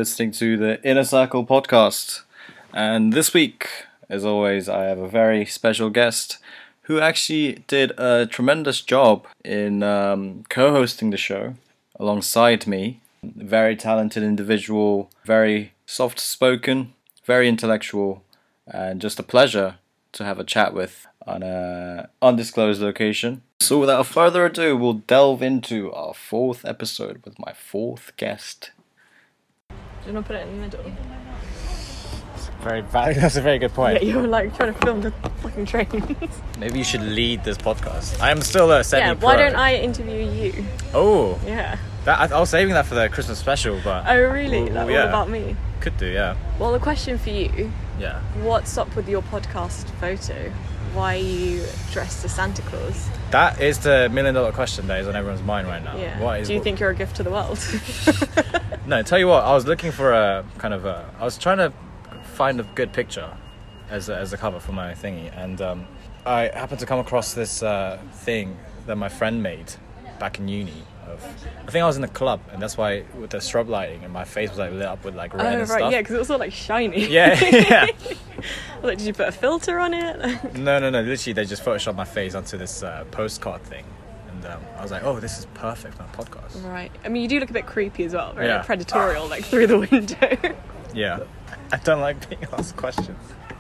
listening to the Inner Circle podcast. And this week, as always, I have a very special guest who actually did a tremendous job in co-hosting the show alongside me. Very talented individual, very soft-spoken, very intellectual, and just a pleasure to have a chat with on an undisclosed location. So without further ado, we'll delve into our fourth episode with my fourth guest. Do you want to put it in the middle? That's a very good point. Yeah, you were like trying to film the fucking trains. Maybe you should lead this podcast. I am still a semi-pro. Yeah, why don't I interview you? Oh. Yeah. I was saving that for the Christmas special, but... Oh, really? That yeah. all about me? Could do, yeah. Well, the question for you. Yeah. What's up with your podcast photo? Why are you dressed as Santa Claus? That is the $1 million question that is on everyone's mind right now. Yeah. Do you think you're a gift to the world? No, tell you what, I was looking for I was trying to find a good picture as a cover for my thingy, and I happened to come across this thing that my friend made back in uni. I think I was in the club, and that's why with the strobe lighting, and my face was like lit up with like red and stuff. Yeah, because it was all like shiny. Yeah, yeah. Like, did you put a filter on it? No. Literally, they just photoshopped my face onto this postcard thing, and I was like, "Oh, this is perfect for my podcast." Right. I mean, you do look a bit creepy as well, very Yeah. predatorial, like through the window. Yeah, I don't like being asked questions.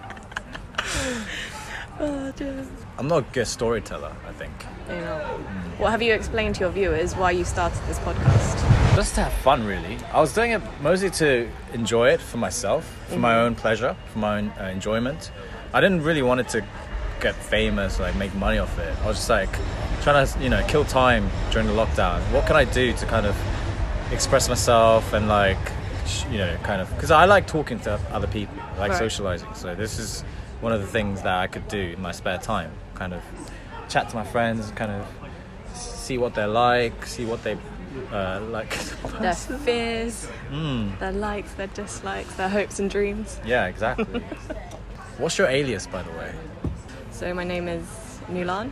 Oh, dear. I'm not a good storyteller, I think. You know. What have you explained to your viewers why you started this podcast? Just to have fun, really. I was doing it mostly to enjoy it for myself, for my own pleasure, for my own enjoyment. I didn't really want it to get famous, like make money off it. I was just like trying to, kill time during the lockdown. What can I do to kind of express myself and like, because I like talking to other people, I like socializing. So this is one of the things that I could do in my spare time, kind of chat to my friends, kind of see what they're like, see what they like. Their fears, their likes, their dislikes, their hopes and dreams. Yeah, exactly. What's your alias, by the way? So my name is Mulan.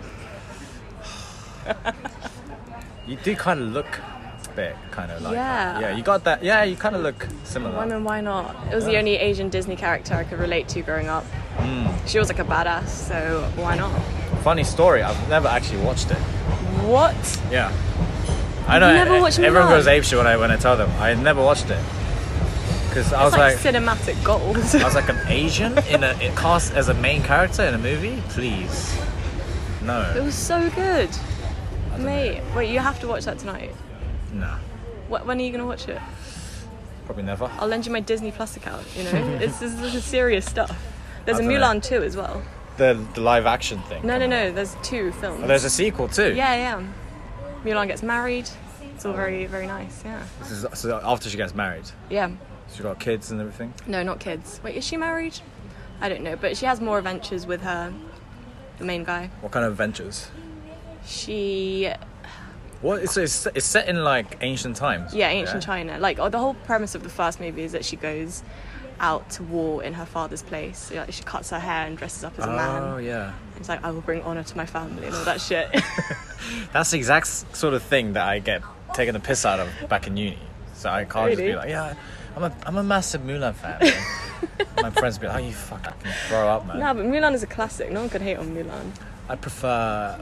You do kind of look a bit kind of like Yeah. Yeah, you got that. Yeah, you kind of look similar. Why not? It was the only Asian Disney character I could relate to growing up. She was like a badass, so why not? Funny story, I've never actually watched it. What? Yeah. I know. Never watched everyone Mulan? goes apeshit when I tell them. I never watched it. Because I was like like cinematic gold. I was like, an Asian in cast as a main character in a movie? Please. No. It was so good. Mate, wait, you have to watch that tonight. No. When are you going to watch it? Probably never. I'll lend you my Disney Plus account, This is serious stuff. There's a I don't Mulan 2 as well. The live action thing. No, there's 2 films. Oh, there's a sequel too? Yeah. Mulan gets married. It's all very, very nice, yeah. This is so after she gets married. Yeah. She got kids and everything? No, not kids. Wait, is she married? I don't know, but she has more adventures with the main guy. What kind of adventures? She... What? So it's set in like ancient times? Yeah, ancient China. Like, the whole premise of the first movie is that she goes out to war in her father's place. So, like, she cuts her hair and dresses up as a man. Oh, yeah. It's like, I will bring honour to my family and all that shit. That's the exact sort of thing that I get taken the piss out of back in uni. So I can't just be like, yeah, I'm a massive Mulan fan. My friends be like, oh, you fucking grow up, man. No, but Mulan is a classic. No one can hate on Mulan. I prefer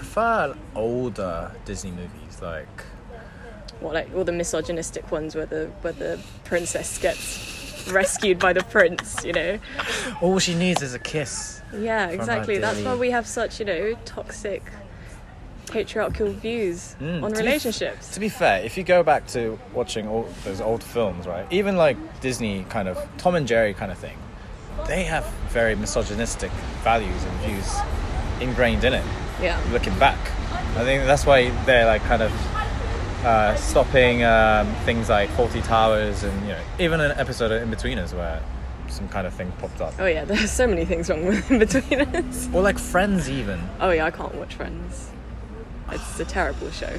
older Disney movies, like... What, like all the misogynistic ones where the princess gets rescued by the prince, All she needs is a kiss. Yeah, exactly. That's why we have such, toxic patriarchal views on relationships. To be fair, if you go back to watching all those old films, right, even like Disney kind of Tom and Jerry kind of thing, they have very misogynistic values and views ingrained in it. Yeah. Looking back, I think that's why they're like kind of stopping things like Fawlty Towers, and even an episode of In-Betweeners where some kind of thing popped up. Oh yeah, there's so many things wrong with In-Betweeners. Or like Friends even. Oh yeah, I can't watch Friends. It's a terrible show.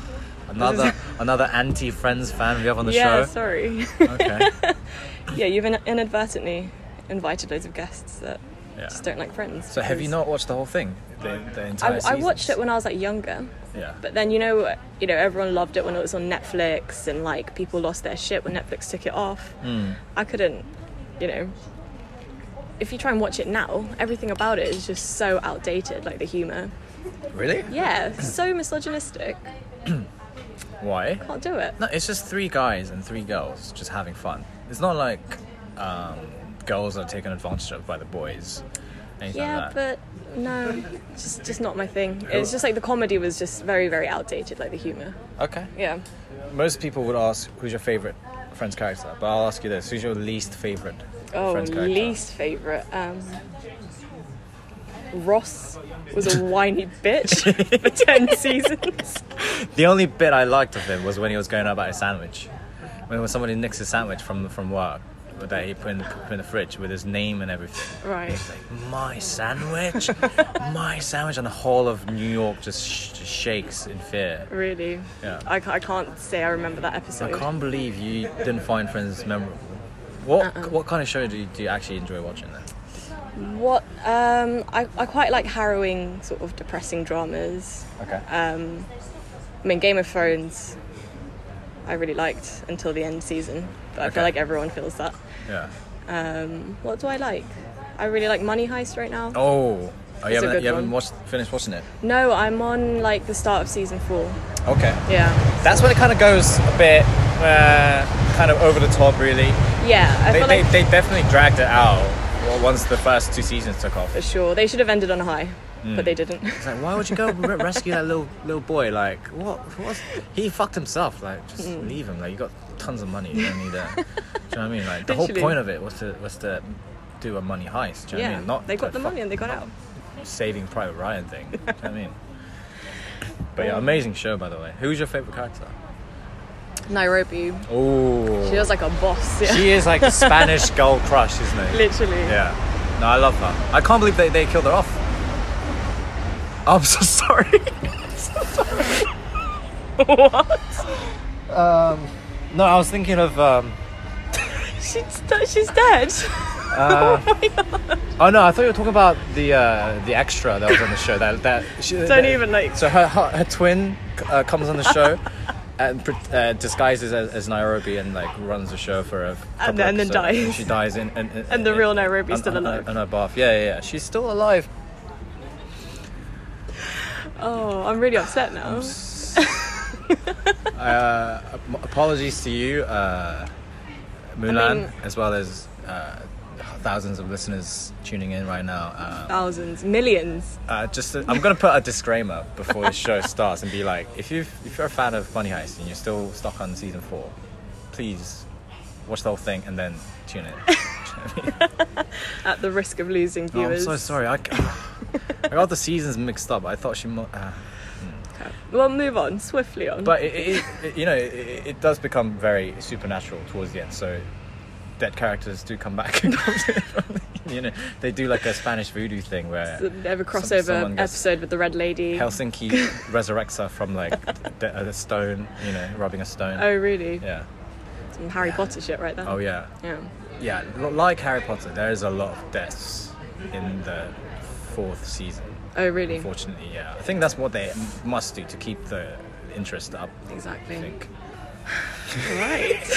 Another anti-Friends fan we have on the show. Yeah, sorry. Okay. Yeah, you've inadvertently invited loads of guests that just don't like Friends. So have you not watched the whole thing? the entire season. I watched it when I was like younger. Yeah. But then everyone loved it when it was on Netflix, and like people lost their shit when Netflix took it off. I couldn't, if you try and watch it now, everything about it is just so outdated, like the humor. Really? Yeah, so misogynistic. Why? Can't do it. No, it's just 3 guys and 3 girls just having fun. It's not like girls are taken advantage of by the boys. Anything Yeah, like that. but no, just not my thing. It's just like the comedy was just very, very outdated, like the humor. Okay. Yeah. Most people would ask, who's your favourite Friends character? But I'll ask you this, who's your least favourite Friends character? Least favourite. Ross was a whiny bitch for 10 seasons. The only bit I liked of him was when he was going about his sandwich. When somebody nicks his sandwich from work that he put in the fridge with his name and everything. Right. He's like, my sandwich? My sandwich? And the whole of New York just shakes in fear. Really? Yeah. I can't say I remember that I episode. can't believe you didn't find Friends memorable. What kind of show do you actually enjoy watching then? What? I quite like harrowing, sort of depressing dramas. Okay. I mean, Game of Thrones, I really liked until the end season, but I feel like everyone feels that. Yeah. What do I like? I really like Money Heist right now. Oh, you a good haven't one. finished watching it? No, I'm on like the start of season 4. Okay. Yeah. That's when it kind of goes a bit kind of over the top, really. Yeah, I feel like They definitely dragged it out once the first 2 seasons took off. for sure they should have ended on a high, but they didn't. It's like, why would you go rescue that little boy? Like, what? He fucked himself. Like, just leave him. Like, you got tons of money. You don't need that. Do you know what I mean? Like, the whole Literally. point of it was to do a money heist. Do you know what I mean? Not they got to the money and they got out. Saving Private Ryan thing. Do you know what I mean? But yeah, amazing show, by the way. Who's your favorite character? Nairobi. Oh, She was like a boss. Yeah. she is like the Spanish girl crush, isn't it? Literally. Yeah. No, I love her. I can't believe they killed her off. I'm so sorry. What? No, I was thinking of. She's dead. Oh no, I thought you were talking about the extra that was on the show. Don't even like. So her twin comes on the show and disguises as Nairobi and like runs the show for a couple And then episodes. dies. And she dies And the real Nairobi's still alive. In her bath. Yeah. She's still alive. Oh, I'm really upset now. Apologies to you, Mulan, mean- as well as thousands of listeners tuning in right now. Thousands, millions. I'm gonna put a disclaimer before the show starts and be like, if you're a fan of Money Heist and you're still stuck on season 4, please watch the whole thing and then tune in. Do you know what I mean? At the risk of losing Oh, I'm viewers. so sorry. I got the seasons mixed up. I thought she. Well, move on swiftly on. But it does become very supernatural towards the end. So dead characters do come back. They do like a Spanish voodoo thing where They have a crossover someone gets- episode with the Red Lady. Helsinki resurrects her from like the stone, rubbing a stone. Oh, really? Yeah. Some Harry Potter shit right there. Oh yeah. Yeah. Yeah. Like Harry Potter, there is a lot of deaths in the 4th season. Oh, really? Unfortunately, yeah. I think that's what they must do to keep the interest up. Exactly. I think. Right.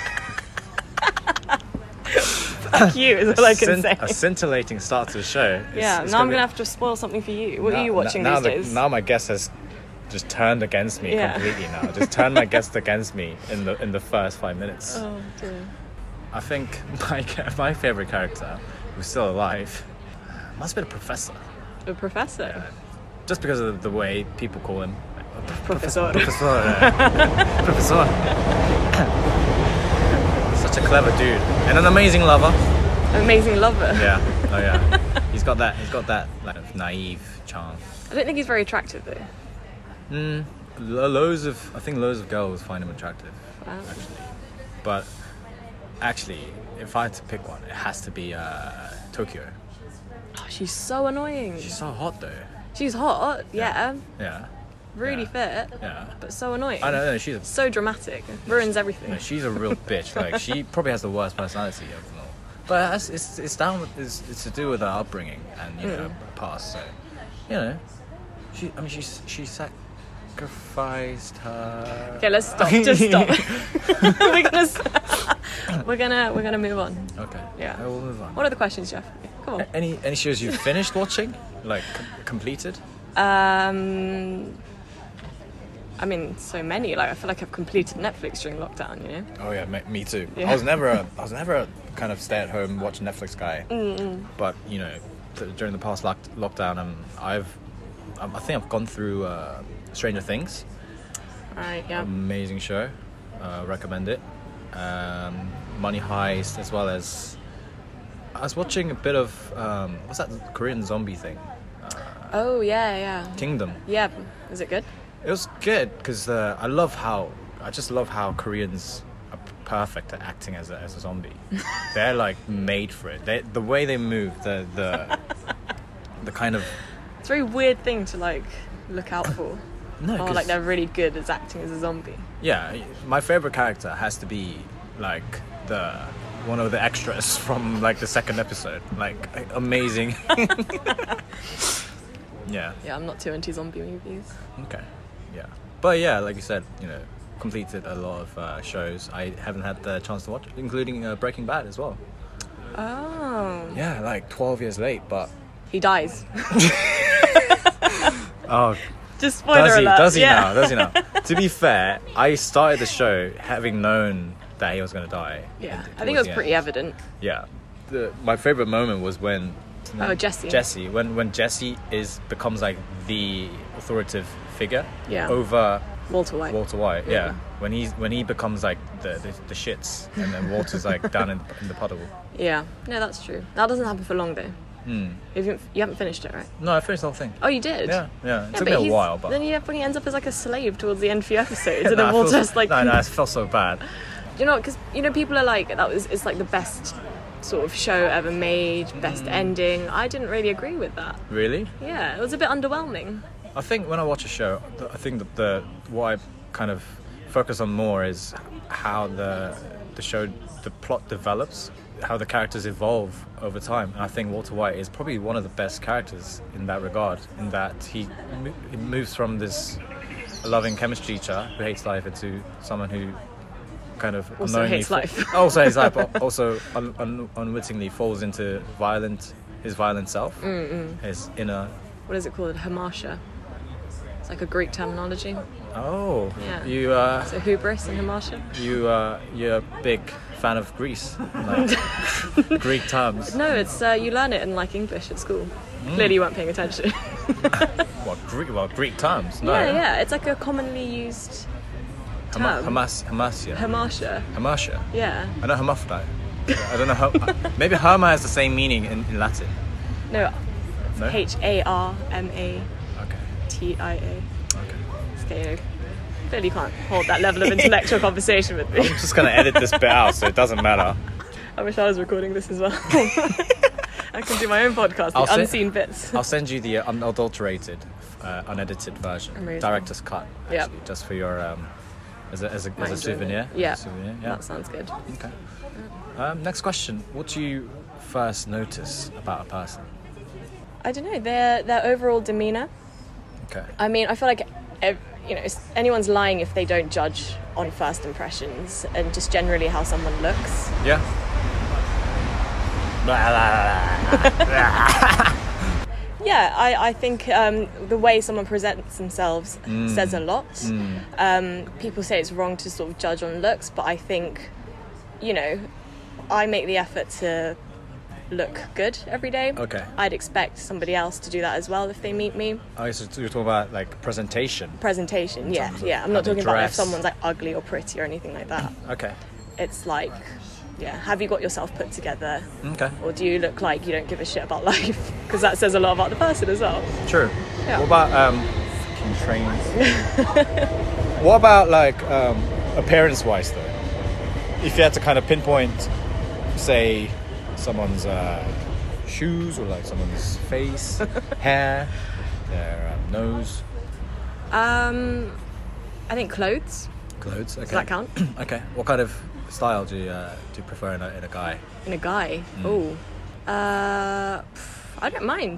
Fuck you is all I can say. A scintillating start to the show. Yeah, now I'm going to have to spoil something for you. What are you watching these days? Now my guest has just turned against me completely now. Just turned my guest against me in the first 5 minutes. Oh, dear. I think my favourite character, who's still alive, must be the Professor. A professor? Yeah. Just because of the way people call him. Professor. Professor. Professor. Such a clever dude. And an amazing lover. Amazing lover. Yeah. Oh yeah. He's got that like naive charm. I don't think he's very attractive, though. I think loads of girls find him attractive. Wow. Actually. But actually, if I had to pick one, it has to be Tokyo. Oh, she's so annoying. She's so hot though. She's hot, yeah. Yeah. Really fit, Yeah. but so annoying. I don't know. She's So dramatic. Ruins everything. no, she's a real bitch. Like she probably has the worst personality of them all. But it's to do with her upbringing and her past. So you know, she sacrificed her. Okay, let's stop. Just stop. we're gonna move on. Okay. Yeah. We'll move on. What are the questions, Jeff? Come on. Any shows you've finished watching, like completed? I mean, so many. Like, I feel like I've completed Netflix during lockdown. You know. Oh yeah, me too. Yeah. I was never a kind of stay-at-home watch Netflix guy. But you know, during the past lockdown, I think I've gone through Stranger Things. Right. Yeah. Amazing show. Recommend it. Money Heist, as well as I was watching a bit of what's that Korean zombie thing? Oh yeah. Kingdom. Yeah. Is it good? It was good because I just love how Koreans are perfect at acting as a zombie. They're like made for it. The way they move, the kind of. It's a very weird thing to like look out for. No, or like they're really good at acting as a zombie. Yeah, my favorite character has to be like one of the extras from like the second episode. Like amazing. Yeah. Yeah, I'm not too into zombie movies. Okay. Yeah. But yeah, like you said, you know, completed a lot of shows I haven't had the chance to watch, including Breaking Bad as well. Oh. Yeah, like 12 years late, but. He dies. Oh. Just spoiler alert. Does he now? To be fair, I started the show having known that he was going to die. Yeah, I think it was pretty evident. Yeah. My favorite moment was when... Jesse. When Jesse becomes like the authoritative figure over Walter White. Yeah. When he becomes like the shits, and then Walter's like down in the puddle. Yeah. No, that's true. That doesn't happen for long though. You haven't finished it, right? No, I finished the whole thing. Oh, you did? Yeah. It took me a while, but... Then he ends up as like a slave towards the end of the episodes, and then Walter's like... No, it felt so bad. You know, because, you know, people are like, it's like the best sort of show ever made, best ending. I didn't really agree with that. Really? Yeah, it was a bit underwhelming. I think when I watch a show, I think that what I kind of focus on more is how the show, the plot develops, how the characters evolve over time. And I think Walter White is probably one of the best characters in that regard, in that he moves from this loving chemistry teacher who hates life into someone who kind of also hates life. Also hates life, but also unwittingly falls into his violent self, his inner... What is it called? Hamartia. It's like a Greek terminology. Oh, yeah. So hubris and hamartia. You're a big fan of Greece, like Greek terms. No, it's you learn it in like English at school. Clearly, you weren't paying attention. Greek terms? No. Yeah. It's like a commonly used term. Hamartia. Hamartia. Yeah. I know hermaphrodite. I don't know maybe Herma has the same meaning in Latin. No. No? Harmatia. Okay. Okay. Clearly can't hold that level of intellectual conversation with me. I'm just going to edit this bit out so it doesn't matter. I wish I was recording this as well. I can do my own podcast, unseen bits. I'll send you the unadulterated, unedited version. Amazing. Director's cut, actually, just for your... as a souvenir. Yeah. Yeah, that sounds good. Okay. Next question. What do you first notice about a person? I don't know, their overall demeanour. Okay. I mean, I feel like anyone's lying if they don't judge on first impressions and just generally how someone looks. Yeah. Yeah, I think the way someone presents themselves says a lot. People say it's wrong to sort of judge on looks, but I think, you know, I make the effort to look good every day. Okay. I'd expect somebody else to do that as well if they meet me. Oh, so you're talking about like presentation? Presentation, yeah. I'm not talking about if someone's like ugly or pretty or anything like that. Okay. It's like, have you got yourself put together? Okay. Or do you look like you don't give a shit about life? Because that says a lot about the person as well. True. Yeah. What about fucking trains? What about like appearance-wise though? If you had to kind of pinpoint, say, someone's shoes or like someone's face, hair, their nose. I think clothes. Clothes. Okay. Does that count? Okay. What kind of style do you prefer in a guy? In a guy? Oh, I don't mind.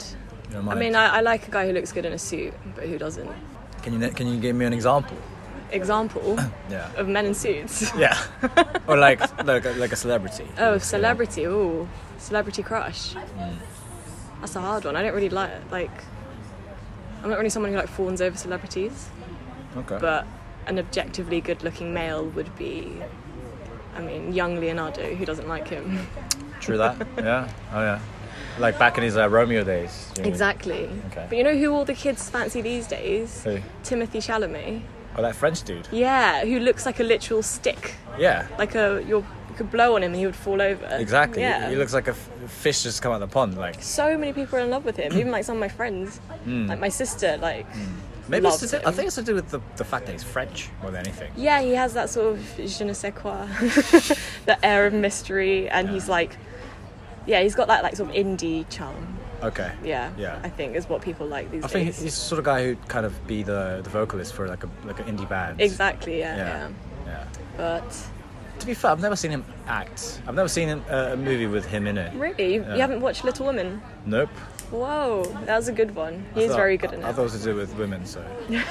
You don't I mind? mean, I like a guy who looks good in a suit, but who doesn't? Can you give me an example? Example Yeah. of men in suits. Yeah. Or like a celebrity. Oh, celebrity. Ooh, celebrity crush. That's a hard one. I don't really like. I'm not really someone who like fawns over celebrities. Okay. But an objectively good-looking male would be, I mean, young Leonardo. Who doesn't like him? True that. Yeah. Oh yeah. Like back in his Romeo days. You mean? Exactly. Okay. But you know who all the kids fancy these days? Who? Timothy Chalamet. Oh, that French dude. Yeah, who looks like a literal stick. Yeah. Like you could blow on him and he would fall over. Exactly. Yeah. He looks like a fish just come out of the pond. Like. So many people are in love with him. Even like some of my friends, like my sister, like. Maybe loves it's to do, him. I think it's to do with the fact that he's French more than anything. Yeah, he has that sort of je ne sais quoi, that air of mystery, and he's like, yeah, he's got that like sort of indie charm. Okay. Yeah, Yeah. I think is what people like these I days. think he's the sort of guy who'd kind of be the vocalist for like an indie band. Exactly, yeah. Yeah. But To be fair, I've never seen him act. I've never seen a movie with him in it. really, you haven't watched Little Women? Nope. Whoa, that was a good one. He's very good in I it. thought it was to do with women, so.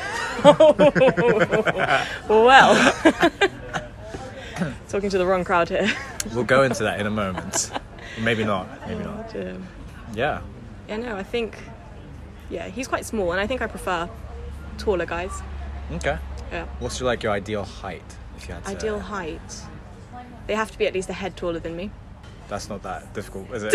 Well, talking to the wrong crowd here. We'll go into that in a moment. Maybe not. Maybe not. Yeah. Yeah, no, I think, yeah, he's quite small, and I think I prefer taller guys. Okay. Yeah. What's your ideal height? If you had to, Ideal height. They have to be at least a head taller than me. That's not that difficult, is it?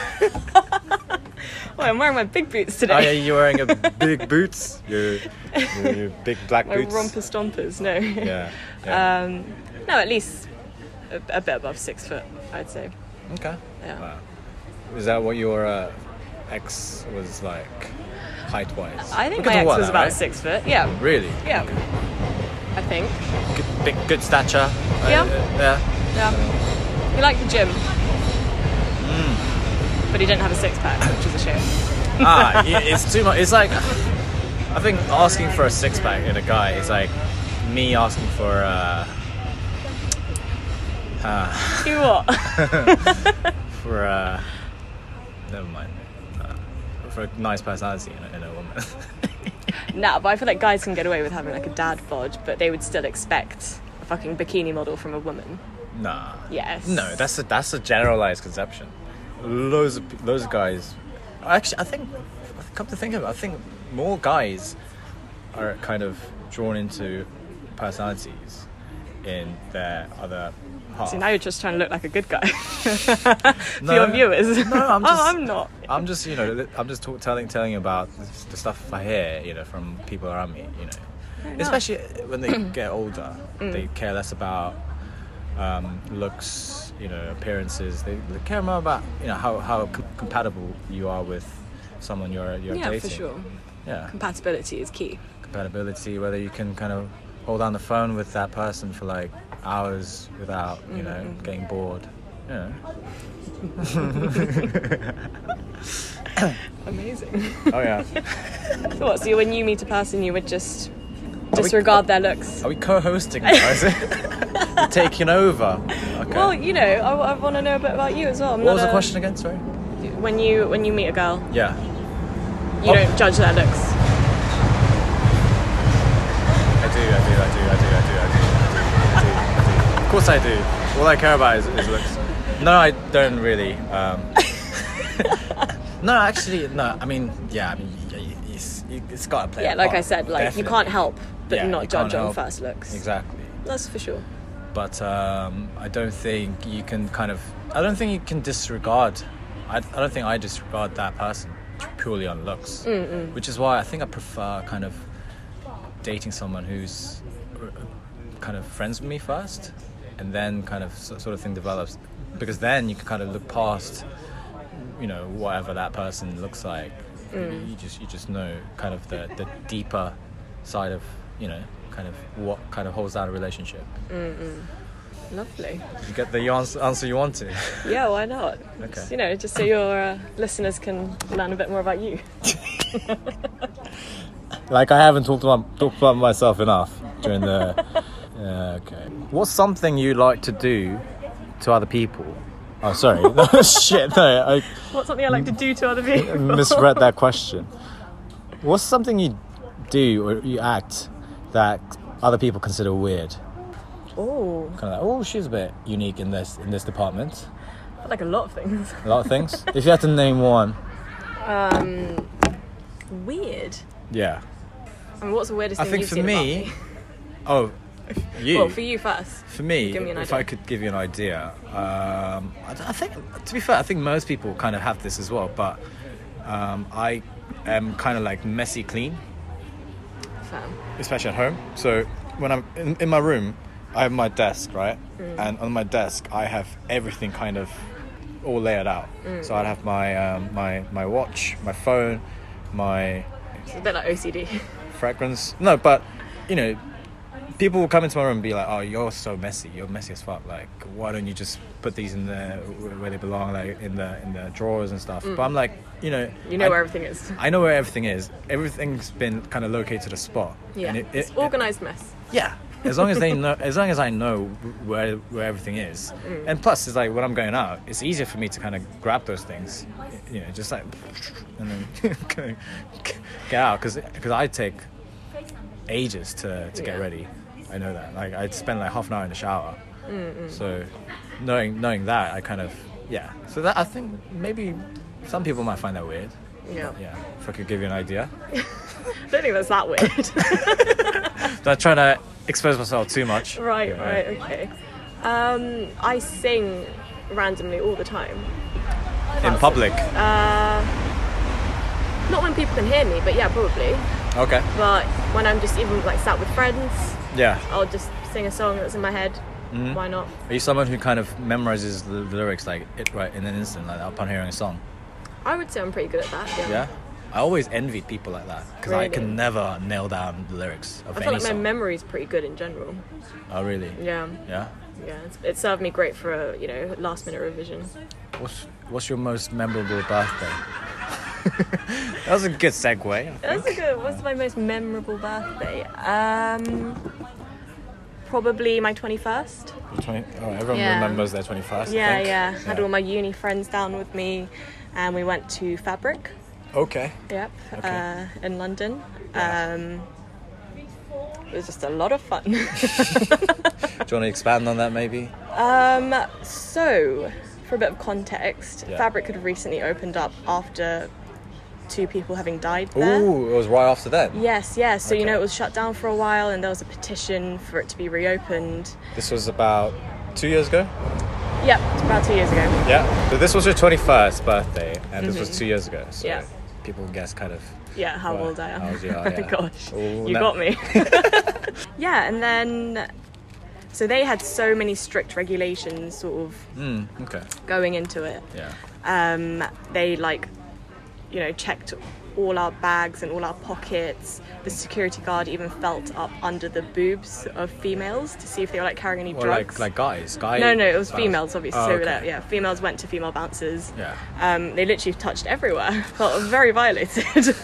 Well, I'm wearing my big boots today. Oh yeah, you're wearing a big boots. Your big black My boots. romper stompers, no. Yeah. No, at least a bit above 6 foot, I'd say. Okay. Yeah. Wow. Is that what your ex was like, height-wise? I think Look my at the ex one was now, about right? 6 foot. Yeah. Really? Yeah. I think. Good stature. Yeah. Yeah. Yeah. He liked the gym. But he didn't have a six pack, which is a shame. It's too much. It's like, I think asking for a six-pack in a guy is like me asking for You what? for never mind. For a nice personality in a woman. Nah, but I feel like guys can get away with having like a dad bod, but they would still expect a fucking bikini model from a woman. Nah. Yes. No, that's a generalized conception. Loads of guys. Actually, I think, come to think of it, I think more guys are kind of drawn into personalities in their other half. See, now you're just trying to look like a good guy for your viewers. No, I'm just. I'm not. I'm just, I'm just telling you about the stuff I hear, from people around me, Especially when they get older, they care less about looks, appearances. They care more about, how compatible you are with someone you're dating. Yeah, for sure. Yeah. Compatibility is key. Compatibility, whether you can kind of hold down the phone with that person for like hours without, getting bored. Amazing. Oh yeah. So what? So when you meet a person, you would just disregard their looks? Are we co-hosting now? Is it? You're taking over. Okay. Well, I want to know a bit about you as well. What was the question again? Sorry. When you meet a girl, Yeah. you don't judge their looks. I do. Of course I do. All I care about is looks. No, I don't really. No, actually, no. I mean, it's got to play. Yeah, a like part, I said, like definitely. you can't help but Yeah, not you judge can't on help. first looks. Exactly. That's for sure. But I don't think you can I don't think you can disregard. I don't think I disregard that person purely on looks. Which is why I think I prefer kind of dating someone who's kind of friends with me first, and then kind of sort of thing develops, because then you can kind of look past, whatever that person looks like. You just know kind of the deeper side of, kind of what kind of holds down a relationship. Lovely. Did you get the answer you wanted? Yeah, why not? Okay. Just so your listeners can learn a bit more about you. Like I haven't talked about myself enough during the. Okay. What's something you like to do to other people Oh, sorry. No, shit. No, I What's something I like to do to other people? misread that question. What's something you do or you act that other people consider weird? Oh, Kind of like, oh, she's a bit unique in this department. I like a lot of things. A lot of things. If you had to name one, Weird. yeah. I mean, what's the weirdest I thing think you've for seen me, about me? oh, you. Well, for you first. For me, Give me an if idea. I could give you an idea, I think, to be fair, I think most people kind of have this as well, but I am kind of like messy clean, Fam. especially at home. So when I'm in my room, I have my desk, right? And on my desk, I have everything kind of all layered out. So I'd have my watch, my phone, my It's a bit like OCD. fragrance. No, but, you know, people will come into my room and be like, oh, you're so messy. You're messy as fuck. Like, why don't you just put these in the where they belong, like in the drawers and stuff? But I'm like, You know I- where everything is. I know where everything is. Everything's been kind of located a spot. Yeah. And It's organised mess. yeah. As long as they know, as long as I know where everything is, and plus it's like when I'm going out, it's easier for me to kind of grab those things, you know, just like, and then get out because I take ages to get Yeah. ready. I know that. Like I'd spend like half an hour in the shower. So knowing that, I kind of So that I think maybe some people might find that weird. Yeah. Yeah. If I could give you an idea. I don't think that's that weird. Not trying to expose myself too much. Right, Yeah. right, okay. I sing randomly all the time. In public. Not when people can hear me, but yeah, probably. Okay. But when I'm just even like sat with friends, Yeah. I'll just sing a song that's in my head. Why not? Are you someone who kind of memorizes the lyrics like right in an instant, like upon hearing a song? I would say I'm pretty good at that. Yeah. Yeah. I always envied people like that because I Really? can never nail down the lyrics of I any feel like my song. memory's pretty good in general. Oh really? Yeah. Yeah. Yeah. It served me great for a last minute revision. What's your most memorable birthday? That was a good segue. I That's think. a good. What's my most memorable birthday? Probably my 21st. Everyone Yeah. remembers their 21st. I Yeah, think. yeah. Had all my uni friends down with me, and we went to Fabric. Okay. Yep. Okay. In London. Yeah. It was just a lot of fun. Do you want to expand on that maybe? So, for a bit of context, Yeah. Fabric had recently opened up after 2 people having died there. Ooh, it was right after that. Yes, yes. So, Okay. it was shut down for a while, and there was a petition for it to be reopened. This was about 2 years ago. Yep, it's about 2 years ago. Yeah. So this was your 21st birthday, and this was 2 years ago. So Yeah. people can guess kind of. Yeah, how Well, old I am. how old you are, yeah. Gosh, Oh, you no. got me. Yeah, and then so they had so many strict regulations sort of Okay. going into it. Yeah. They checked all our bags and all our pockets. The security guard even felt up under the boobs of females to see if they were carrying any Or drugs. like guys. No, it was females, obviously. Oh, So okay. yeah, females went to female bouncers. Yeah. They literally touched everywhere. Felt very violated.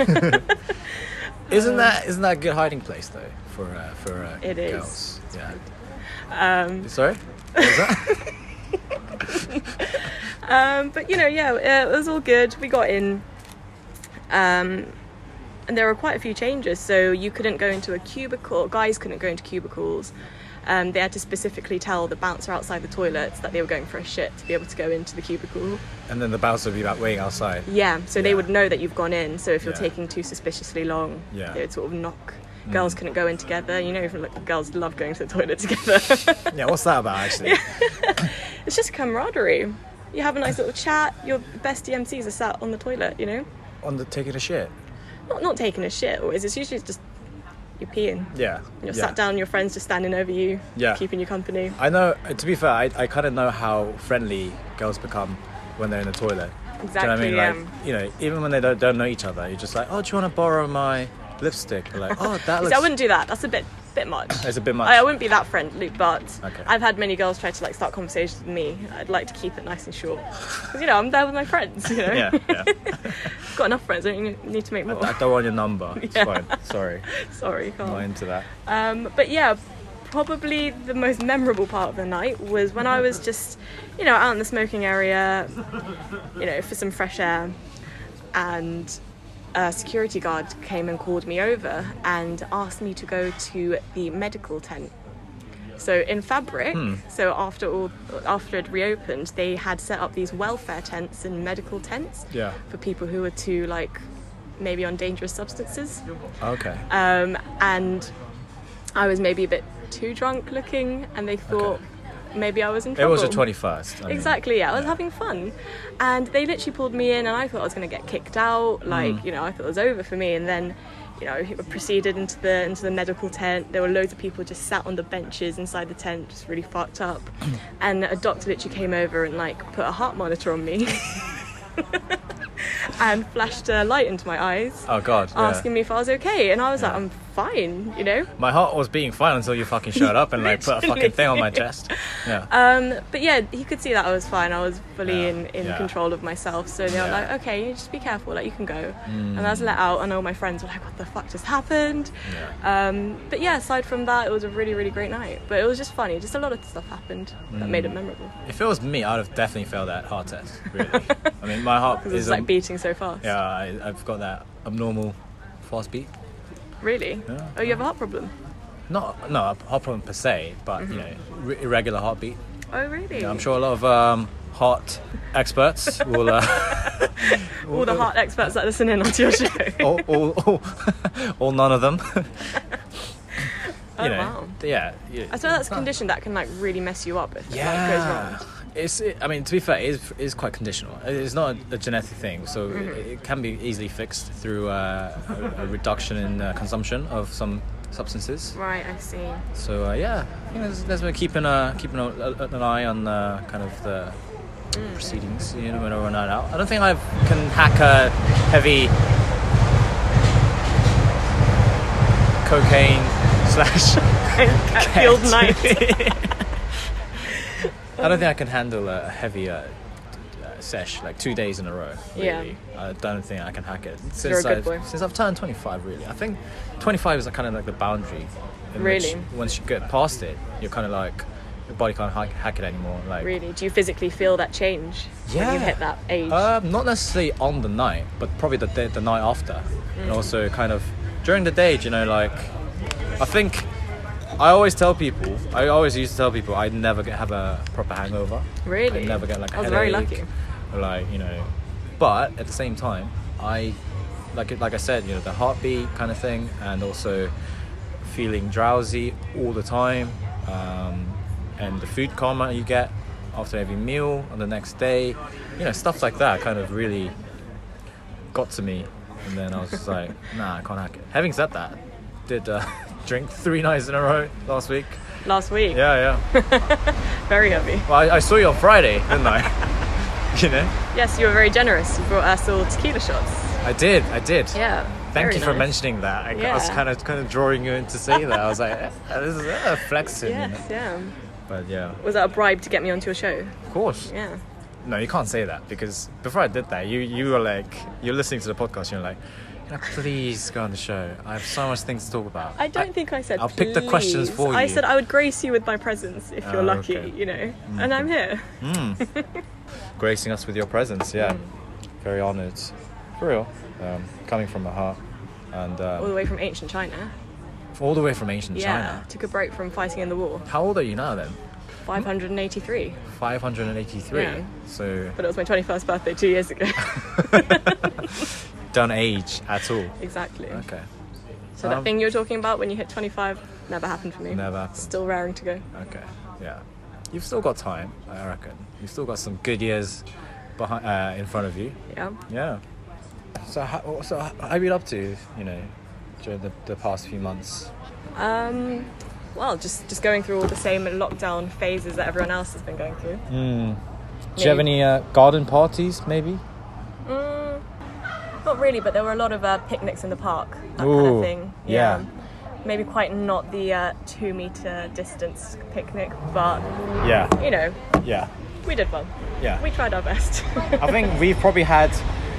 Isn't that a good hiding place though for It is. girls? Yeah. Sorry. What was that? But it was all good. We got in, and there were quite a few changes. So you couldn't go into a cubicle. Guys couldn't go into cubicles. They had to specifically tell the bouncer outside the toilets that they were going for a shit to be able to go into the cubicle. And then the bouncer would be like waiting outside. Yeah, so they Yeah. would know that you've gone in. So if you're Yeah. taking too suspiciously long, Yeah. they would sort of knock. Girls couldn't go in together. Girls love going to the toilet together. Yeah. What's that about actually? It's just camaraderie. You have a nice little chat. Your best DMCs are sat on the toilet, On the taking a shit. Not taking a shit always. It's usually just you're peeing. Yeah. You're yeah. sat down, your friends just standing over you, Yeah. keeping you company. I know. To be fair, I kind of know how friendly girls become when they're in the toilet. Exactly. Do you know what I mean? Like, even when they don't know each other, you're just like, oh, do you want to borrow my lipstick? You're like, oh, that See, looks. I wouldn't do that. That's a bit much. It's a bit much. I wouldn't be that friendly, but Okay. I've had many girls try to start conversations with me. I'd like to keep it nice and short because I'm there with my friends. Yeah. Got enough friends. I don't need to make more. I don't want your number. It's Yeah. fine. Sorry. Sorry, I'm not can't. into that. But yeah, probably the most memorable part of the night was when I was just, out in the smoking area, for some fresh air, and a security guard came and called me over and asked me to go to the medical tent. So in Fabric, so after it reopened, they had set up these welfare tents and medical tents for people who were too, maybe on dangerous substances. Okay. And I was maybe a bit too drunk looking, and they thought maybe I was in trouble. It was the 21st. Exactly, yeah. I was having fun. And they literally pulled me in, and I thought I was going to get kicked out. I thought it was over for me. And then, proceeded into the medical tent. There were loads of people just sat on the benches inside the tent, just really fucked up. And a doctor literally came over and, put a heart monitor on me. And flashed a light into my eyes. Oh God! Asking me if I was okay, and I was like, I'm fine, My heart was beating fine until you fucking showed up and put a fucking thing on my chest. Yeah. But yeah, he could see that I was fine. I was fully in control of myself. So they were like, okay, just be careful, you can go. And I was let out, and all my friends were like, what the fuck just happened? Yeah. But yeah, aside from that, it was a really, really great night. But it was just funny. Just a lot of stuff happened that made it memorable. If it was me, I'd have definitely failed that heart test. Really. I mean, my heart is beating so fast. Yeah, I've got that abnormal fast beat. Really? Yeah. Oh, you have a heart problem? No, a heart problem per se, but irregular heartbeat. Oh, really? Yeah, I'm sure a lot of heart experts will. All the heart experts that listen in onto your show. all none of them. Wow. Yeah. I suppose that's a condition that can really mess you up if it goes wrong. To be fair, it is quite conditional. It's not a genetic thing, so it can be easily fixed through a reduction in consumption of some substances. Right, I see. So there's been keeping an eye on kind of the proceedings, when I run out. I don't think I can hack a heavy cocaine / field night. I don't think I can handle a heavier sesh 2 days in a row. Really. Yeah. I don't think I can hack it You're a good boy. since I've turned 25. Really, I think 25 is kind of the boundary. In really. Which, once you get past it, you're kind of your body can't hack it anymore. Really, do you physically feel that change when you hit that age? Not necessarily on the night, but probably the night after, and also kind of during the day. I think. I always used to tell people I'd never have a proper hangover. Really? I'd never get a I was headache. very lucky. But at the same time, I said, the heartbeat kind of thing, and also feeling drowsy all the time, and the food coma you get after every meal on the next day, stuff like that kind of really got to me, and then I was just like, nah, I can't hack it. Having said that, did drink 3 nights in a row last week. Yeah. Very heavy. Well, I saw you on Friday, didn't I? Yes, you were very generous. You brought us all tequila shots. I did. Yeah. Thank you for mentioning that. I was kind of drawing you in to say that. I was like, this is a flexing. Yes, yeah. But yeah. Was that a bribe to get me onto your show? Of course. Yeah. No, you can't say that, because before I did that, you were like, you're listening to the podcast, you're like, please go on the show. I have so much things to talk about. I don't think I said I'll pick the questions for you. I said I would grace you with my presence if you're lucky, and I'm here. Gracing us with your presence, yeah. Very honoured. For real. Coming from the heart. And all the way from ancient China. All the way from ancient China? Yeah, took a break from fighting in the war. How old are you now then? 583. 583? Yeah. So... But it was my 21st birthday 2 years ago. Don't age at all. Exactly. Okay. So that thing you were talking about when you hit 25 never happened for me. Never happened. Still raring to go. Okay. Yeah. You've still got time, I reckon. You've still got some good years behind, in front of you. Yeah. Yeah. So how have you been up to, during the past few months? Well, just going through all the same lockdown phases that everyone else has been going through. Do you have any garden parties, maybe? Not really, but there were a lot of picnics in the park, that kind of thing. Yeah. Maybe quite not the 2 meter distance picnic, but Yeah. we did well. Yeah. We tried our best. I think we've probably had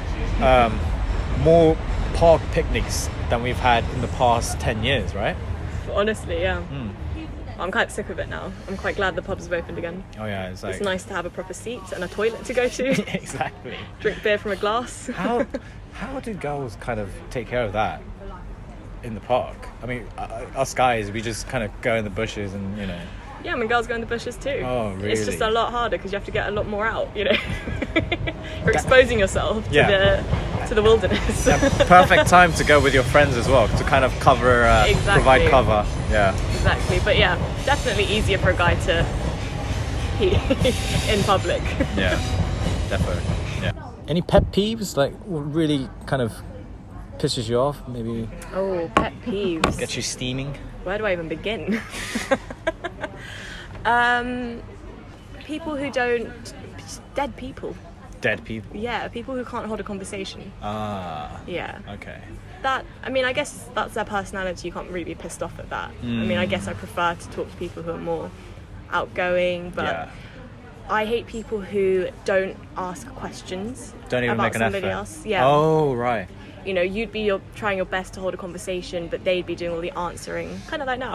more park picnics than we've had in the past 10 years, right? Honestly, yeah. I'm kind of sick of it now. I'm quite glad the pubs have opened again. Oh yeah, it's like It's nice to have a proper seat and a toilet to go to. exactly. Drink beer from a glass. How do girls kind of take care of that in the park? I mean, us guys, we just kind of go in the bushes and Yeah, I mean, girls go in the bushes too. Oh, really? It's just a lot harder because you have to get a lot more out, You're exposing yourself to the wilderness. Perfect time to go with your friends as well, to kind of cover, Exactly. provide cover. Yeah. Exactly. But yeah, definitely easier for a guy to pee in public. Yeah, definitely. Yeah. Any pet peeves, like what really kind of pisses you off? Maybe Oh, pet peeves. get you steaming? Where do I even begin? People who don't... Dead people. Dead people. Yeah, people who can't hold a conversation. Ah. Yeah. Okay. That, I mean, I guess that's their personality. You can't really be pissed off at that. I mean, I guess I prefer to talk to people who are more outgoing, but Yeah. I hate people who don't ask questions Don't even about make an somebody effort. else. Yeah. Oh right. You'd be trying your best to hold a conversation, but they'd be doing all the answering, kind of like now.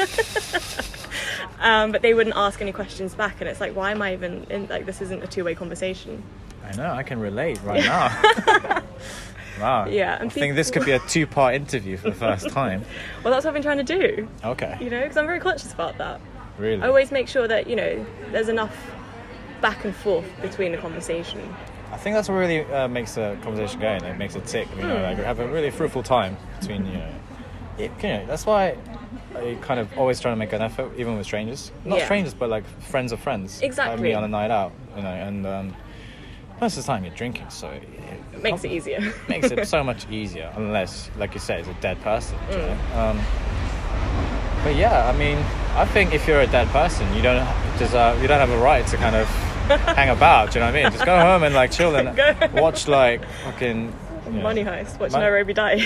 But they wouldn't ask any questions back, and it's like, why am I even in? Like, this isn't a two-way conversation. I know. I can relate right now. Wow. Yeah, and I think this could be a 2-part interview for the first time. Well, that's what I've been trying to do. Okay. Because I'm very conscious about that. Really. I always make sure that there's enough back and forth between the conversation. I think that's what really makes the conversation going. It makes it tick. Like have a really fruitful time between that's why I kind of always try to make an effort, even with strangers. Not Yeah. strangers, but like friends of friends. Exactly. Like me on a night out, and most of the time you're drinking, so It makes it easier. makes it so much easier. Unless, like you say, it's a dead person. But yeah, I mean, I think if you're a dead person, you don't have a right to kind of hang about. Do you know what I mean? Just go home and like chill and watch like fucking Money Heist. Watch Nairobi die.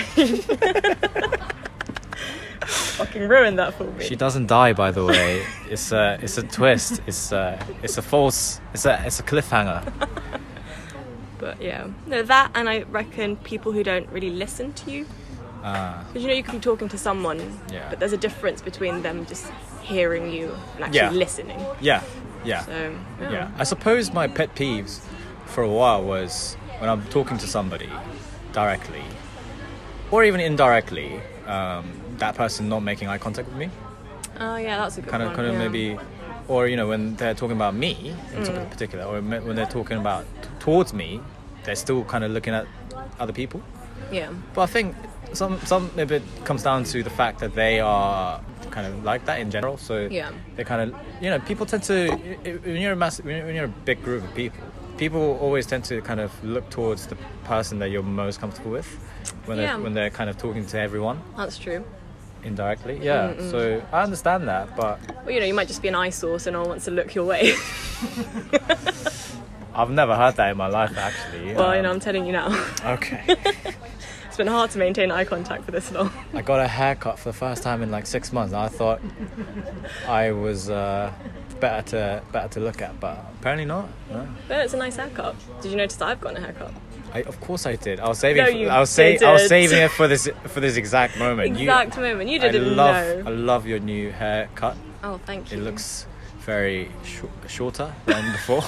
Fucking ruined that for me. She doesn't die, by the way. It's a twist. It's a false. It's a cliffhanger. But yeah, no, that, and I reckon people who don't really listen to you. Because you can be talking to someone, Yeah. but there's a difference between them just hearing you and actually Yeah. listening. Yeah. So Yeah. I suppose my pet peeves for a while was when I'm talking to somebody directly, or even indirectly, that person not making eye contact with me. Oh yeah, that's a good one. Kind of yeah. maybe, or when they're talking about me in particular, or when they're talking about towards me, they're still kind of looking at other people. Yeah. But I think some of it comes down to the fact that they are kind of like that in general. So Yeah. they kind of people tend to, when you're a big group of people always tend to kind of look towards the person that you're most comfortable with when they're kind of talking to everyone That's true. indirectly. Yeah. So I understand that, but Well, you might just be an eyesore, so no one wants to look your way. I've never heard that in my life actually. Well, I'm telling you now. Okay. It's been hard to maintain eye contact for this long. I got a haircut for the first time in like 6 months. I thought I was better to look at, but apparently not. No. But it's a nice haircut. Did you notice that I've gotten a haircut? Of course I did. I was saving. No, you I was didn't. saving it for this exact moment. Moment. You didn't I know. love your new haircut. Oh, thank you. It looks very shorter than before.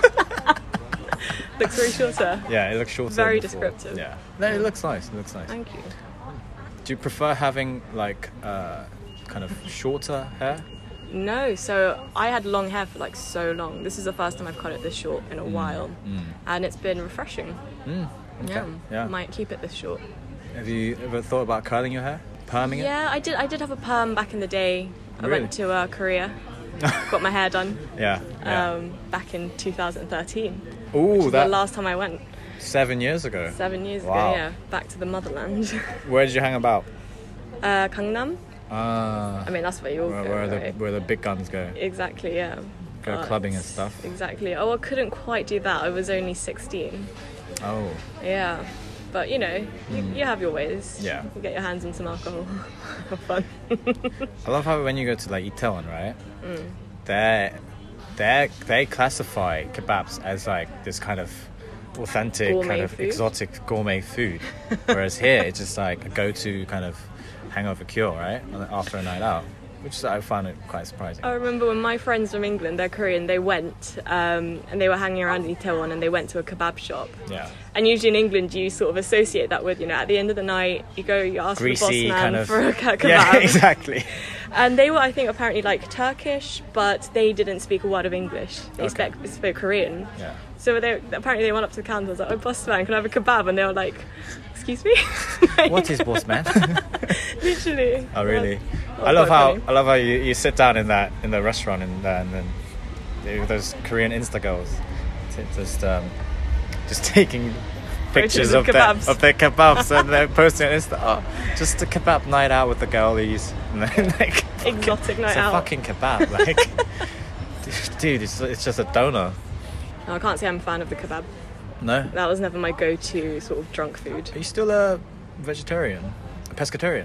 Looks very shorter. Yeah, it looks shorter. Very than before. descriptive. Yeah, no, it looks nice. It looks nice. Thank you. Do you prefer having like kind of shorter hair? No, so I had long hair for like so long. This is the first time I've cut it this short in a while, and it's been refreshing. Okay. Yeah. Might keep it this short. Have you ever thought about curling your hair, perming it? Yeah, I did have a perm back in the day. I Really? went to Korea, got my hair done. Yeah. Back in 2013. Ooh, The that last time I went, 7 years ago. 7 years Wow. ago. Yeah, back to the motherland. Where did you hang about? Gangnam. Ah. I mean, that's where you all go, right? where the big guns go. Exactly, yeah. Go But- clubbing and stuff. Exactly. Oh, I couldn't quite do that. I was only 16. Oh. Yeah. But, you have your ways. Yeah. You get your hands on some alcohol. Have fun. I love how when you go to like Itaewon, right? They classify kebabs as like this kind of authentic, Gourmet kind of food? exotic gourmet food, whereas here it's just like a go-to kind of hangover cure, right? After a night out. which I found it quite surprising. I remember when my friends from England, they're Korean, they went and they were hanging around in Itaewon and they went to a kebab shop. Yeah. And usually in England, you sort of associate that with, at the end of the night, you ask Greasy, the boss man kind of, for a kebab. Yeah, exactly. And they were, I think, apparently like Turkish, but they didn't speak a word of English. They spoke Korean. Yeah. So apparently they went up to the counter and was like, "Oh, boss man, can I have a kebab?" And they were like, "Excuse me?" What is boss man? Literally. Oh really? Well, I love funny. how you sit down in the restaurant and then those Korean Insta girls just taking pictures of their kebabs and they're posting on Insta. Oh, just a kebab night out with the girlies. And then like Exotic night it's out. a fucking kebab, like dude, it's just a doner. No, I can't say I'm a fan of the kebab. No? That was never my go-to sort of drunk food. Are you still a vegetarian? A pescatarian?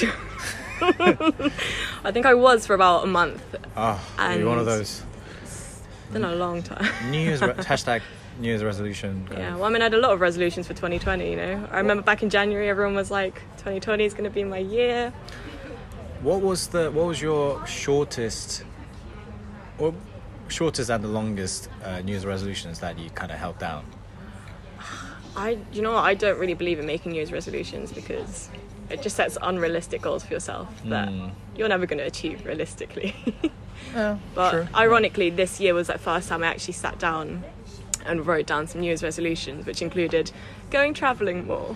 I think I was for about a month. Oh, you're one of those. It's been a long time. Hashtag New Year's resolution. Yeah, well, I mean, I had a lot of resolutions for 2020, I remember back in January, everyone was like, 2020 is going to be my year. What was your shortest and the longest New Year's resolutions that you kind of held down? I don't really believe in making New Year's resolutions because it just sets unrealistic goals for yourself that you're never going to achieve realistically. Yeah, but true. ironically, this year was the first time I actually sat down and wrote down some New Year's resolutions, which included going travelling more.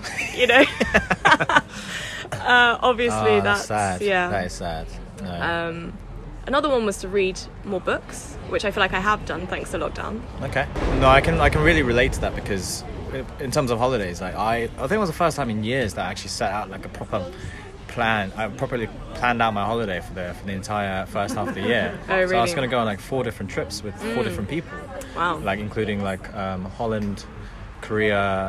Obviously, that's sad. yeah. That is sad. No. Another one was to read more books, which I feel like I have done thanks to lockdown. Okay. No, I can really relate to that because in terms of holidays, like I think it was the first time in years that I actually set out like a proper plan. I properly planned out my holiday for the entire first half of the year. Oh, really? So I was going to go on like 4 different trips with 4 different people. Wow. Like including like Holland, Korea,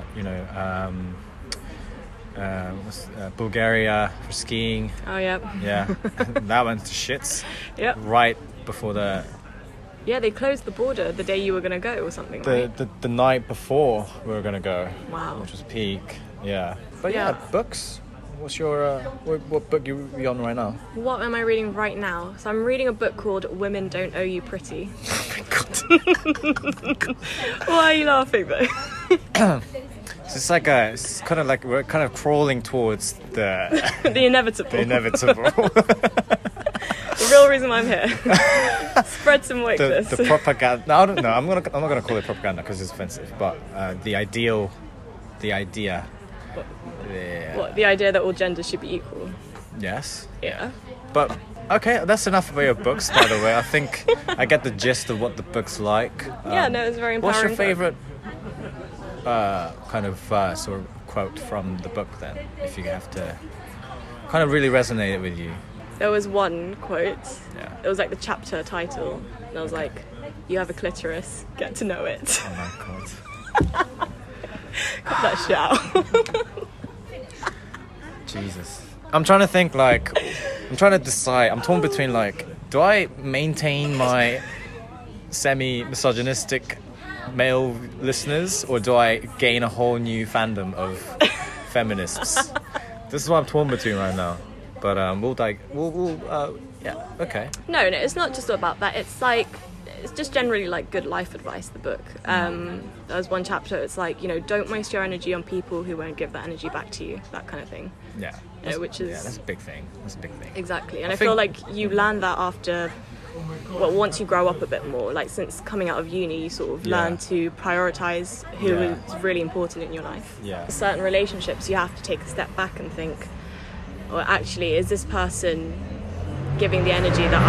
Bulgaria for skiing. Oh, yeah. Yeah. That went to shits. Yep. Right before the Yeah, they closed the border the day you were going to go or something, right? the night before we were going to go. Wow. Which was peak. Yeah. But Yeah. books. What's your what book you on right now? What am I reading right now? So I'm reading a book called Women Don't Owe You Pretty. Oh my god. Why are you laughing though? It's kind of like we're kind of crawling towards the The inevitable. the inevitable. The real reason why I'm here. Spread some weight, this. the propaganda. No, I don't know. I'm not gonna call it propaganda because it's offensive. But the idea. What, the idea that all genders should be equal? Yes. Yeah. But okay, that's enough about your books. By the way, I think I get the gist of what the book's like. Yeah, no, it's very empowering. What's your book. favorite kind of verse or quote from the book then, if you have to kind of really resonate with you? There was one quote. Yeah. It was like the chapter title, and I was like, "You have a clitoris, get to know it." Oh my god. Cut that shit out. Jesus. I'm trying to think, I'm trying to decide. I'm torn between, do I maintain my semi-misogynistic male listeners, or do I gain a whole new fandom of feminists? This is what I'm torn between right now. But yeah, okay. No, it's not just about that. It's just generally like good life advice, the book. There's one chapter, it's like, don't waste your energy on people who won't give that energy back to you, that kind of thing. Yeah. Which is... Yeah, that's a big thing. Exactly. And I feel like you learn that after, once you grow up a bit more, like since coming out of uni, you sort of learn to prioritise who is really important in your life. Yeah. Certain relationships, you have to take a step back and think, well, actually, is this person giving the energy that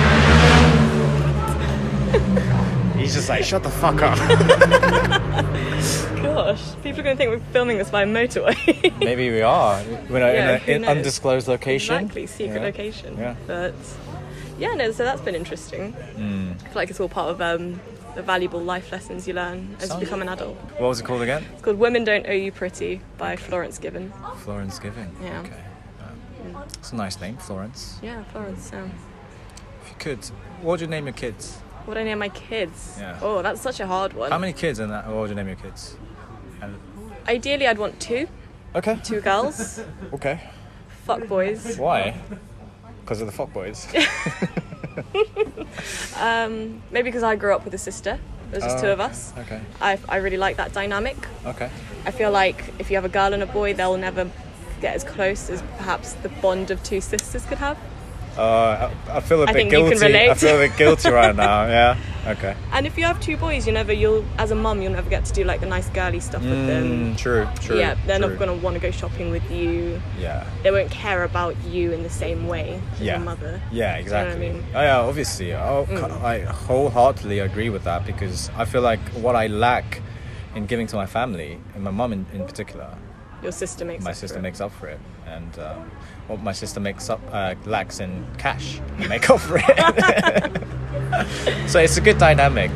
He's just like, shut the fuck up. Gosh, people are going to think we're filming this by a motorway. Maybe we are. We're in who an knows? undisclosed location. Exactly, secret location. Yeah. But yeah, no, so that's been interesting. I feel like it's all part of the valuable life lessons you learn as you become an adult. What was it called again? It's called Women Don't Owe You Pretty by Florence Given. Florence Given. Yeah. Okay. It's a nice name, Florence. Yeah, Florence. If you could, what would you name your kids? What would I name my kids? Yeah. Oh, that's such a hard one. How many kids and what would you name your kids? Ideally, I'd want 2. Okay. 2 girls. Okay. Fuck boys. Why? Because of the fuckboys. Maybe because I grew up with a sister. There's just two of us. Okay. I really like that dynamic. Okay. I feel like if you have a girl and a boy, they'll never get as close as perhaps the bond of two sisters could have. I feel a bit think you guilty. can relate. I feel a bit guilty right now. Yeah. Okay. And if you have two boys, you'll as a mum, you'll never get to do like the nice girly stuff with them. True. Yeah, they're not going to want to go shopping with you. Yeah. They won't care about you in the same way as your mother. Yeah, exactly. You know what I mean? Oh, yeah, obviously. I wholeheartedly agree with that, because I feel like what I lack in giving to my family, and my mum in particular, Your sister makes makes up for it. And what my sister lacks in cash, I make up for it. So it's a good dynamic.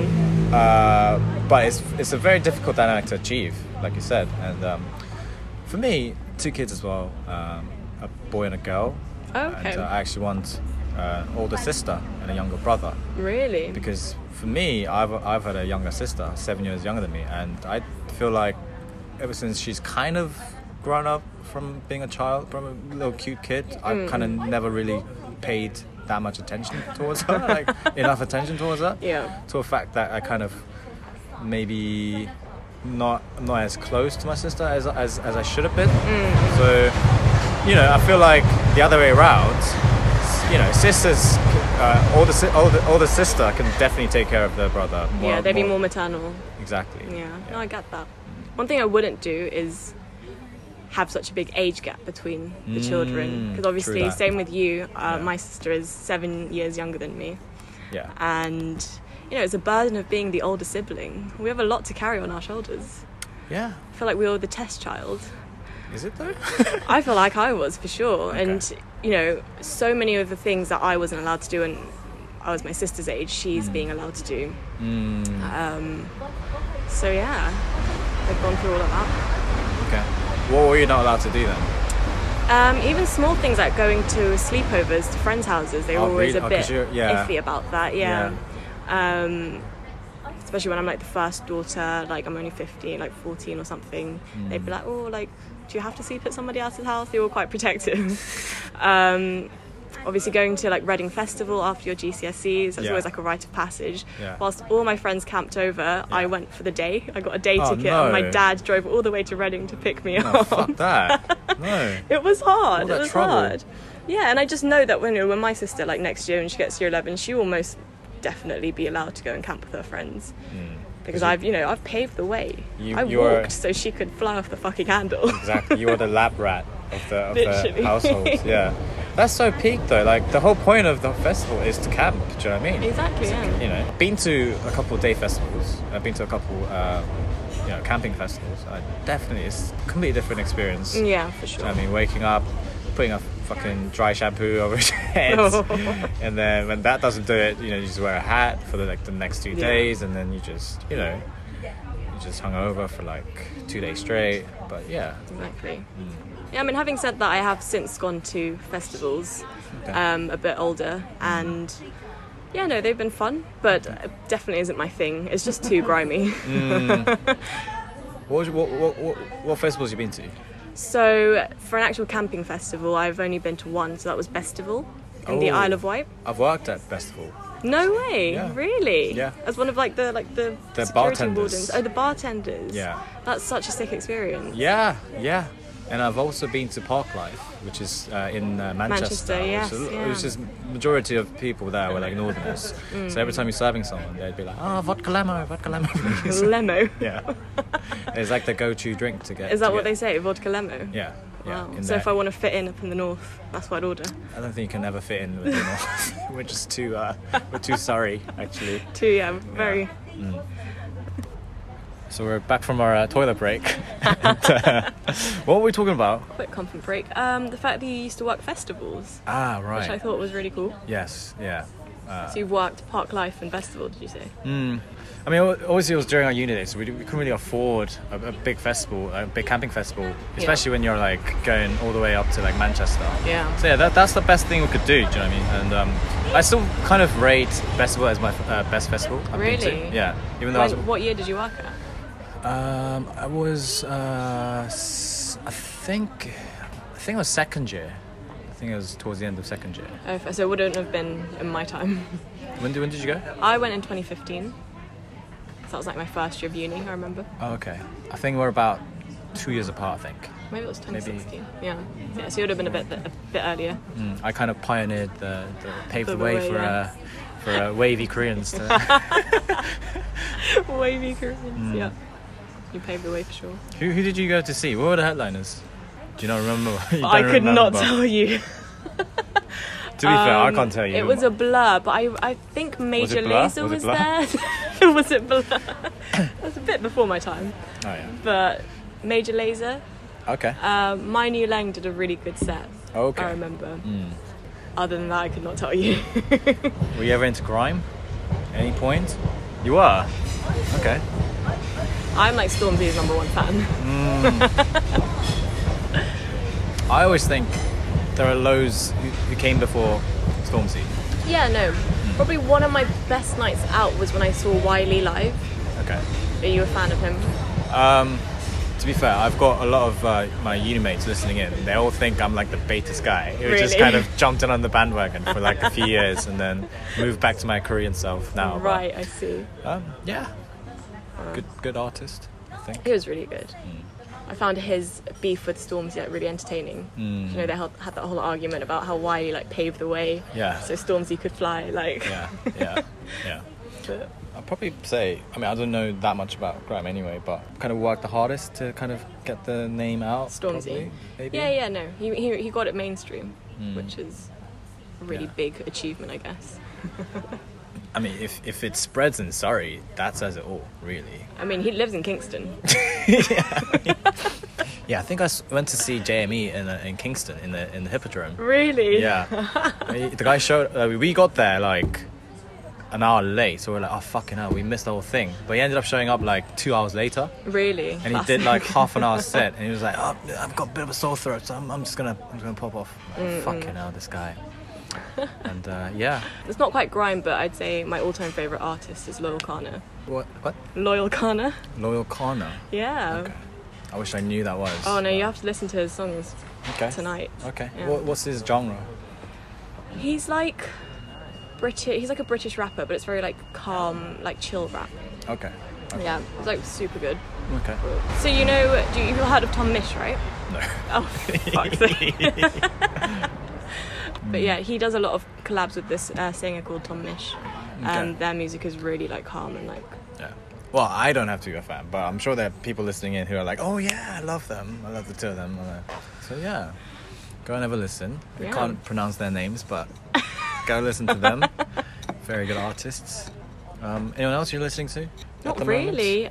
But it's a very difficult dynamic to achieve, like you said. And for me, 2 kids as well, a boy and a girl. Oh, okay. And I actually want an older sister and a younger brother. Really? Because for me, I've had a younger sister, 7 years younger than me, and I feel like ever since she's kind of grown up from being a child, from a little cute kid, I've kind of never really paid that much attention towards her, like enough attention towards her. Yeah. To a fact that I kind of maybe not as close to my sister as I should have been. So, I feel like the other way around, sisters, older sister can definitely take care of their brother. They'd be more maternal. Exactly. Yeah, no, I get that. One thing I wouldn't do is have such a big age gap between the children, because obviously, same with you, my sister is 7 years younger than me. Yeah. And, it's a burden of being the older sibling. We have a lot to carry on our shoulders. Yeah. I feel like we were the test child. Is it though? I feel like I was, for sure. Okay. And, so many of the things that I wasn't allowed to do when I was my sister's age, she's being allowed to do. So, yeah, I've gone through all of that. Okay. What were you not allowed to do then? Even small things like going to sleepovers to friends' houses, they were always a bit iffy about that, especially when I'm like the first daughter, like I'm only 15, like 14 or something. They'd be like, oh, like, do you have to sleep at somebody else's house? They were quite protective. Obviously going to like Reading Festival after your GCSEs, that's always like a rite of passage. Whilst all my friends camped over, I went for the day. I got a day ticket and my dad drove all the way to Reading to pick me up. Fuck that. No. It was hard. It was hard. Yeah, and I just know that when my sister, like next year when she gets to year 11, she will most definitely be allowed to go and camp with her friends. Because I've paved the way. I walked so she could fly off the fucking handle. Exactly. You are the lab rat of the household. Yeah. That's so peak though. Like the whole point of the festival is to camp. Do you know what I mean? Exactly. Yeah. Been to a couple of day festivals. I've been to a couple, camping festivals. It's a completely different experience. Yeah, for sure. I mean, waking up, putting a fucking dry shampoo over your head, and then when that doesn't do it, you just wear a hat for the next 2 days, and then you just hung over for like 2 days straight. But yeah. Exactly. Yeah, I mean, having said that, I have since gone to festivals, a bit older, and they've been fun, but it definitely isn't my thing. It's just too grimy. What festivals have you been to? So, for an actual camping festival, I've only been to one, so that was Bestival in the Isle of Wight. I've worked at Bestival. No way! Yeah. Really? Yeah. As one of the security bartenders. wardens. Oh, the bartenders. Yeah. That's such a sick experience. Yeah. And I've also been to Parklife, which is in Manchester. Yes. Which is majority of people there were like Northerners. So every time you're serving someone, they'd be like, "Oh, vodka lemo, please." Lemo. Yeah. It's like the go-to drink to get. Is that what they say? Vodka lemo? Yeah. Wow. So if I want to fit in up in the north, that's what I'd order. I don't think you can ever fit in with the north. We're just too sorry, actually. Very. Yeah. So we're back from our toilet break. What were we talking about? Quick content break. The fact that you used to work festivals. Ah, right. Which I thought was really cool. Yes, yeah. So you've worked Parklife and Festival, did you say? I mean, obviously it was during our uni days, so we couldn't really afford a big festival, a big camping festival, especially when you're like going all the way up to like Manchester. Yeah. So yeah, that's the best thing we could do. Do you know what I mean? And I still kind of rate Festival as my best festival I've been to. Really? Yeah. Even though what year did you work at? I was I think it was second year. think it was towards the end of second year. So it wouldn't have been in my time. When did you go? I went in 2015. So that was like my first year of uni, I remember. Oh, okay. I think we're about 2 years apart, I think. Maybe it was 2016. Yeah, so it would have been a bit earlier. I kind of pioneered paved the way for yeah. for wavy Koreans. Wavy Koreans, yeah. You paved the way for sure. Who did you go to see? What were the headliners? Do you not remember? I could not tell you. To be fair, I can't tell you. It was a Blur, but I think Major Lazer was there. Was it Blur? That was a bit before my time. Oh yeah. But Major Lazer. Okay. My New Lang did a really good set. Okay. I remember. Other than that, I could not tell you. Were you ever into grime? Any point? You were? Okay. I'm like Stormzy's #1 fan. I always think there are lows who came before Stormzy. Yeah, no. Probably one of my best nights out was when I saw Wiley live. Okay. Are you a fan of him? To be fair, I've got a lot of my uni mates listening in. They all think I'm like the Betas guy who just Really? kind of jumped in on the bandwagon for like a few years and then moved back to my Korean self now. Right, I see. But, yeah. Good artist, I think. He was really good. I found his beef with Stormzy like really entertaining. You know, they had that whole argument about how Wiley like paved the way, Yeah. so Stormzy could fly. Like, Yeah. but I'd probably say, I mean, I don't know that much about grime anyway, but kind of worked the hardest to kind of get the name out. Stormzy. Probably, maybe. Yeah, no, he got it mainstream, which is a really Yeah. big achievement, I guess. I mean, if it spreads in Surrey, that says it all, really. I mean, he lives in Kingston. Yeah, I think I went to see JME in Kingston in the Hippodrome. Really? Yeah, the guy showed. We got there like an hour late, so we're like, oh fucking hell, we missed the whole thing. But he ended up showing up like 2 hours later, Really? and he did like half an hour set, and he was like, oh, I've got a bit of a sore throat, so I'm just gonna pop off. Like, fucking hell, this guy. And yeah. It's not quite grime, but I'd say my all-time favourite artist is Loyal Kana. What? Loyal Kana? Loyal Kana. Yeah. Okay. I wish I knew that was. Oh no, you have to listen to his songs Okay. tonight. Okay. Yeah. What's his genre? He's like British. He's like a British rapper, but it's very like calm, like chill rap. Okay. Yeah, it's like super good. Okay. So you've heard of Tom Misch, right? No. Oh, fuck's sake. But yeah, he does a lot of collabs with this singer called Tom Misch, and Okay. their music is really like calm and like. Yeah. Well, I don't have to be a fan, but I'm sure there are people listening in who are like, oh yeah, I love them. I love the two of them. So yeah, go and have a listen. Yeah. I can't pronounce their names, but go listen to them. Very good artists. Anyone else you're listening to? Not really.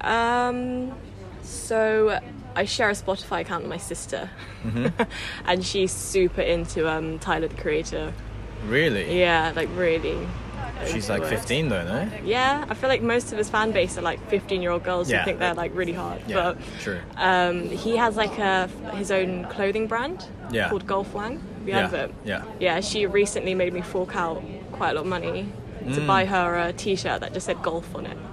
So I share a Spotify account with my sister, and she's super into Tyler the Creator. Really? Yeah, like really. She's into like it. 15 though, no? Yeah, I feel like most of his fan base are like 15-year-old girls Yeah. who think they're like really hard. Yeah, But true. he has like his own clothing brand Yeah. called Golf Wang. Have you heard of it? Yeah. Yeah, she recently made me fork out quite a lot of money to buy her a t-shirt that just said golf on it.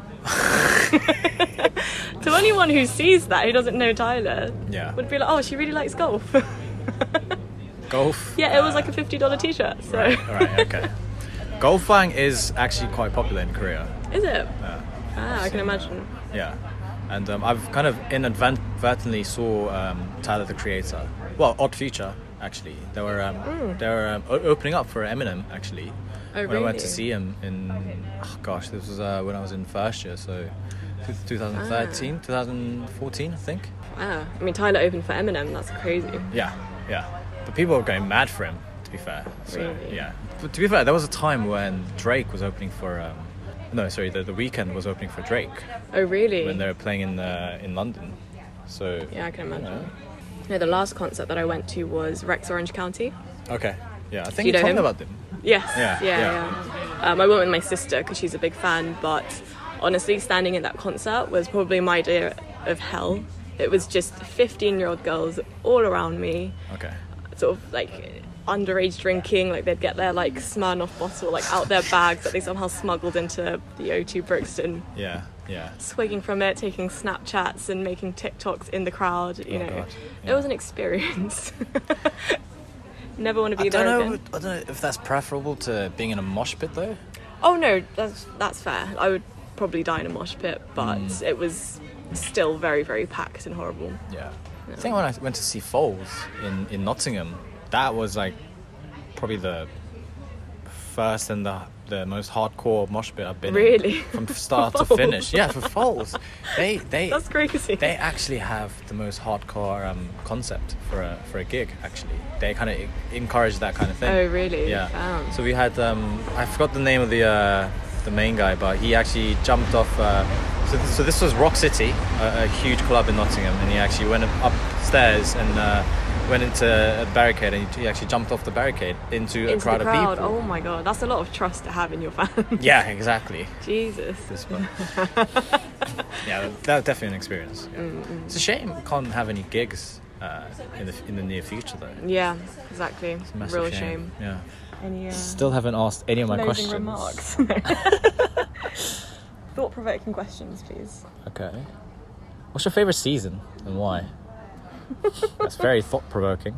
To anyone who sees that, who doesn't know Tyler, Yeah. would be like, oh, she really likes golf. Golf? Yeah, it was like a $50 t-shirt. So Right, okay. Golf Wang is actually quite popular in Korea. is it? I've I can seen imagine. Yeah, and I've kind of inadvertently saw Tyler the Creator. Well, Odd Future actually. They were opening up for Eminem actually. Oh, when I went to really? see him in this was when I was in first year, so 2013, 2014, I think. Wow. I mean, Tyler opened for Eminem. That's crazy. Yeah. But people were going mad for him, to be fair. So, Really? yeah. But to be fair, there was a time when Drake was opening for. The Weeknd was opening for Drake Oh, really? when they were playing in London. So. Yeah, I can imagine. No, the last concert that I went to was Rex Orange County. Okay. Yeah, I think You you know told him? me about them. Yes. Yeah. Yeah. I went with my sister because she's a big fan, but honestly, standing in that concert was probably my day of hell. It was just 15-year-old girls all around me, Okay. sort of like underage drinking, like they'd get their like Smirnoff bottle like out their bags that they somehow smuggled into the O2 Brixton, Yeah. swigging from it, taking Snapchats and making TikToks in the crowd, you know. God. It was an experience. Never want to be I there don't know. again. I don't know if that's preferable to being in a mosh pit though. Oh no, that's fair. I would probably die in a mosh pit, but it was still very, very packed and horrible. Yeah. I think when I went to see Foals in Nottingham, that was like probably the first and the most hardcore mosh pit I've been Really? in from start to Foals? finish. Yeah, for Foals, they That's crazy. They actually have the most hardcore concept for a gig. Actually, they kind of encourage that kind of thing. Oh really? Yeah. Wow. So we had I forgot the name of the main guy, but he actually jumped off. So this was Rock City, a huge club in Nottingham, and he actually went upstairs and went into a barricade, and he actually jumped off the barricade into a crowd the of people. Oh my god, that's a lot of trust to have in your fans. Yeah, exactly. Jesus. This one. Yeah, that was definitely an experience. Yeah. It's a shame we can't have any gigs in the near future though. Yeah, exactly. It's a massive Real shame. Yeah. Any Still haven't asked any of my closing questions. remarks? Thought-provoking questions, please. Okay. What's your favourite season and why? That's very thought-provoking.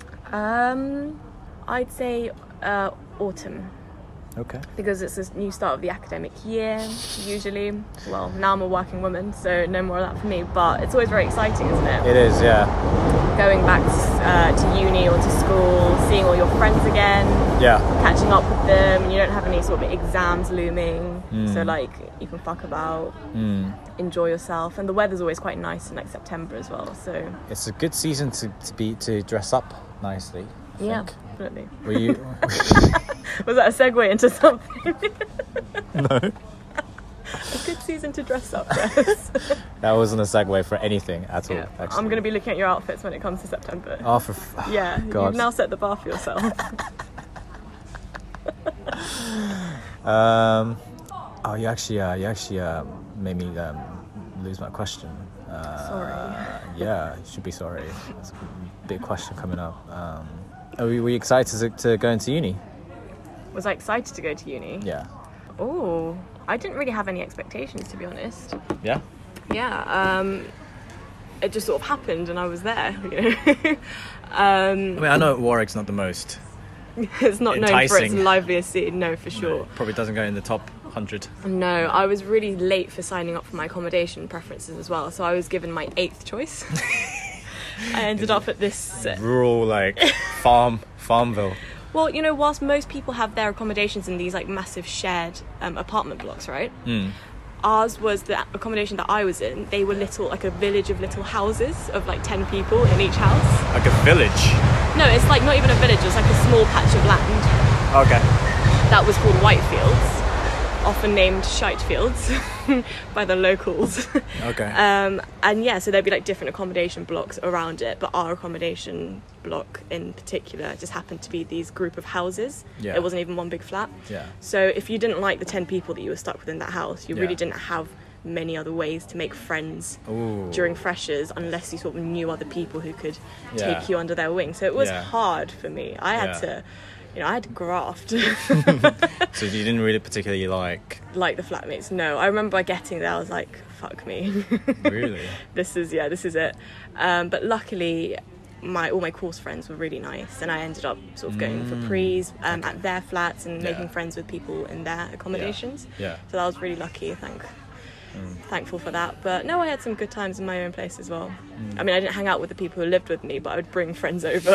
I'd say autumn, Okay. because it's a new start of the academic year, usually. Well, now I'm a working woman, so no more of that for me, but it's always very exciting, isn't it? It is, yeah. Going back to uni or to school, seeing all your friends again, Yeah. catching up with them, and you don't have any sort of exams looming, so like you can fuck about, enjoy yourself, and the weather's always quite nice in like September as well, so It's a good season to dress up nicely, I yeah, think. definitely. Were you... Was that a segue into something? No. A good season to dress up, yes. That wasn't a segue for anything at all, Yeah. actually. I'm going to be looking at your outfits when it comes to September. Oh, for... Yeah, God. you've now set the bar for yourself. You actually made me lose my question. Sorry. Yeah, you should be sorry. That's a big question coming up. Were you excited to go into uni? Was I excited to go to uni? Yeah. Oh, I didn't really have any expectations, to be honest. Yeah? Yeah, it just sort of happened and I was there, you know. I mean, I know Warwick's not the most... It's not known for its enticing. liveliest scene, no, for sure. Probably doesn't go in the top 100. No, I was really late for signing up for my accommodation preferences as well, so I was given my 8th choice. I ended up at this... Rural, like, Farmville. Well, you know, whilst most people have their accommodations in these, like, massive shared apartment blocks, right? Ours was the accommodation that I was in. They were like a village of little houses of, like, 10 people in each house. Like a village. No, it's, like, not even a village. It's, like, a small patch of land. Okay. That was called Whitefields, often named Shitefields by the locals. Okay. And yeah, so there'd be like different accommodation blocks around it, but our accommodation block in particular just happened to be these group of houses. Yeah. It wasn't even one big flat. Yeah. So if you didn't like the 10 people that you were stuck with in that house, you really Yeah. didn't have many other ways to make friends Ooh. during freshers unless you sort of knew other people who could Yeah. take you under their wing. So it was Yeah. hard for me. I had Yeah. to, I had to graft. So you didn't really particularly like... Like the flatmates. No, I remember getting there, I was like, fuck me. Really? This is it. But luckily, all my course friends were really nice, and I ended up sort of going for pre's at their flats and making friends with people in their accommodations. Yeah. So that was really lucky, thankful for that. But no, I had some good times in my own place as well. I mean, I didn't hang out with the people who lived with me, but I would bring friends over.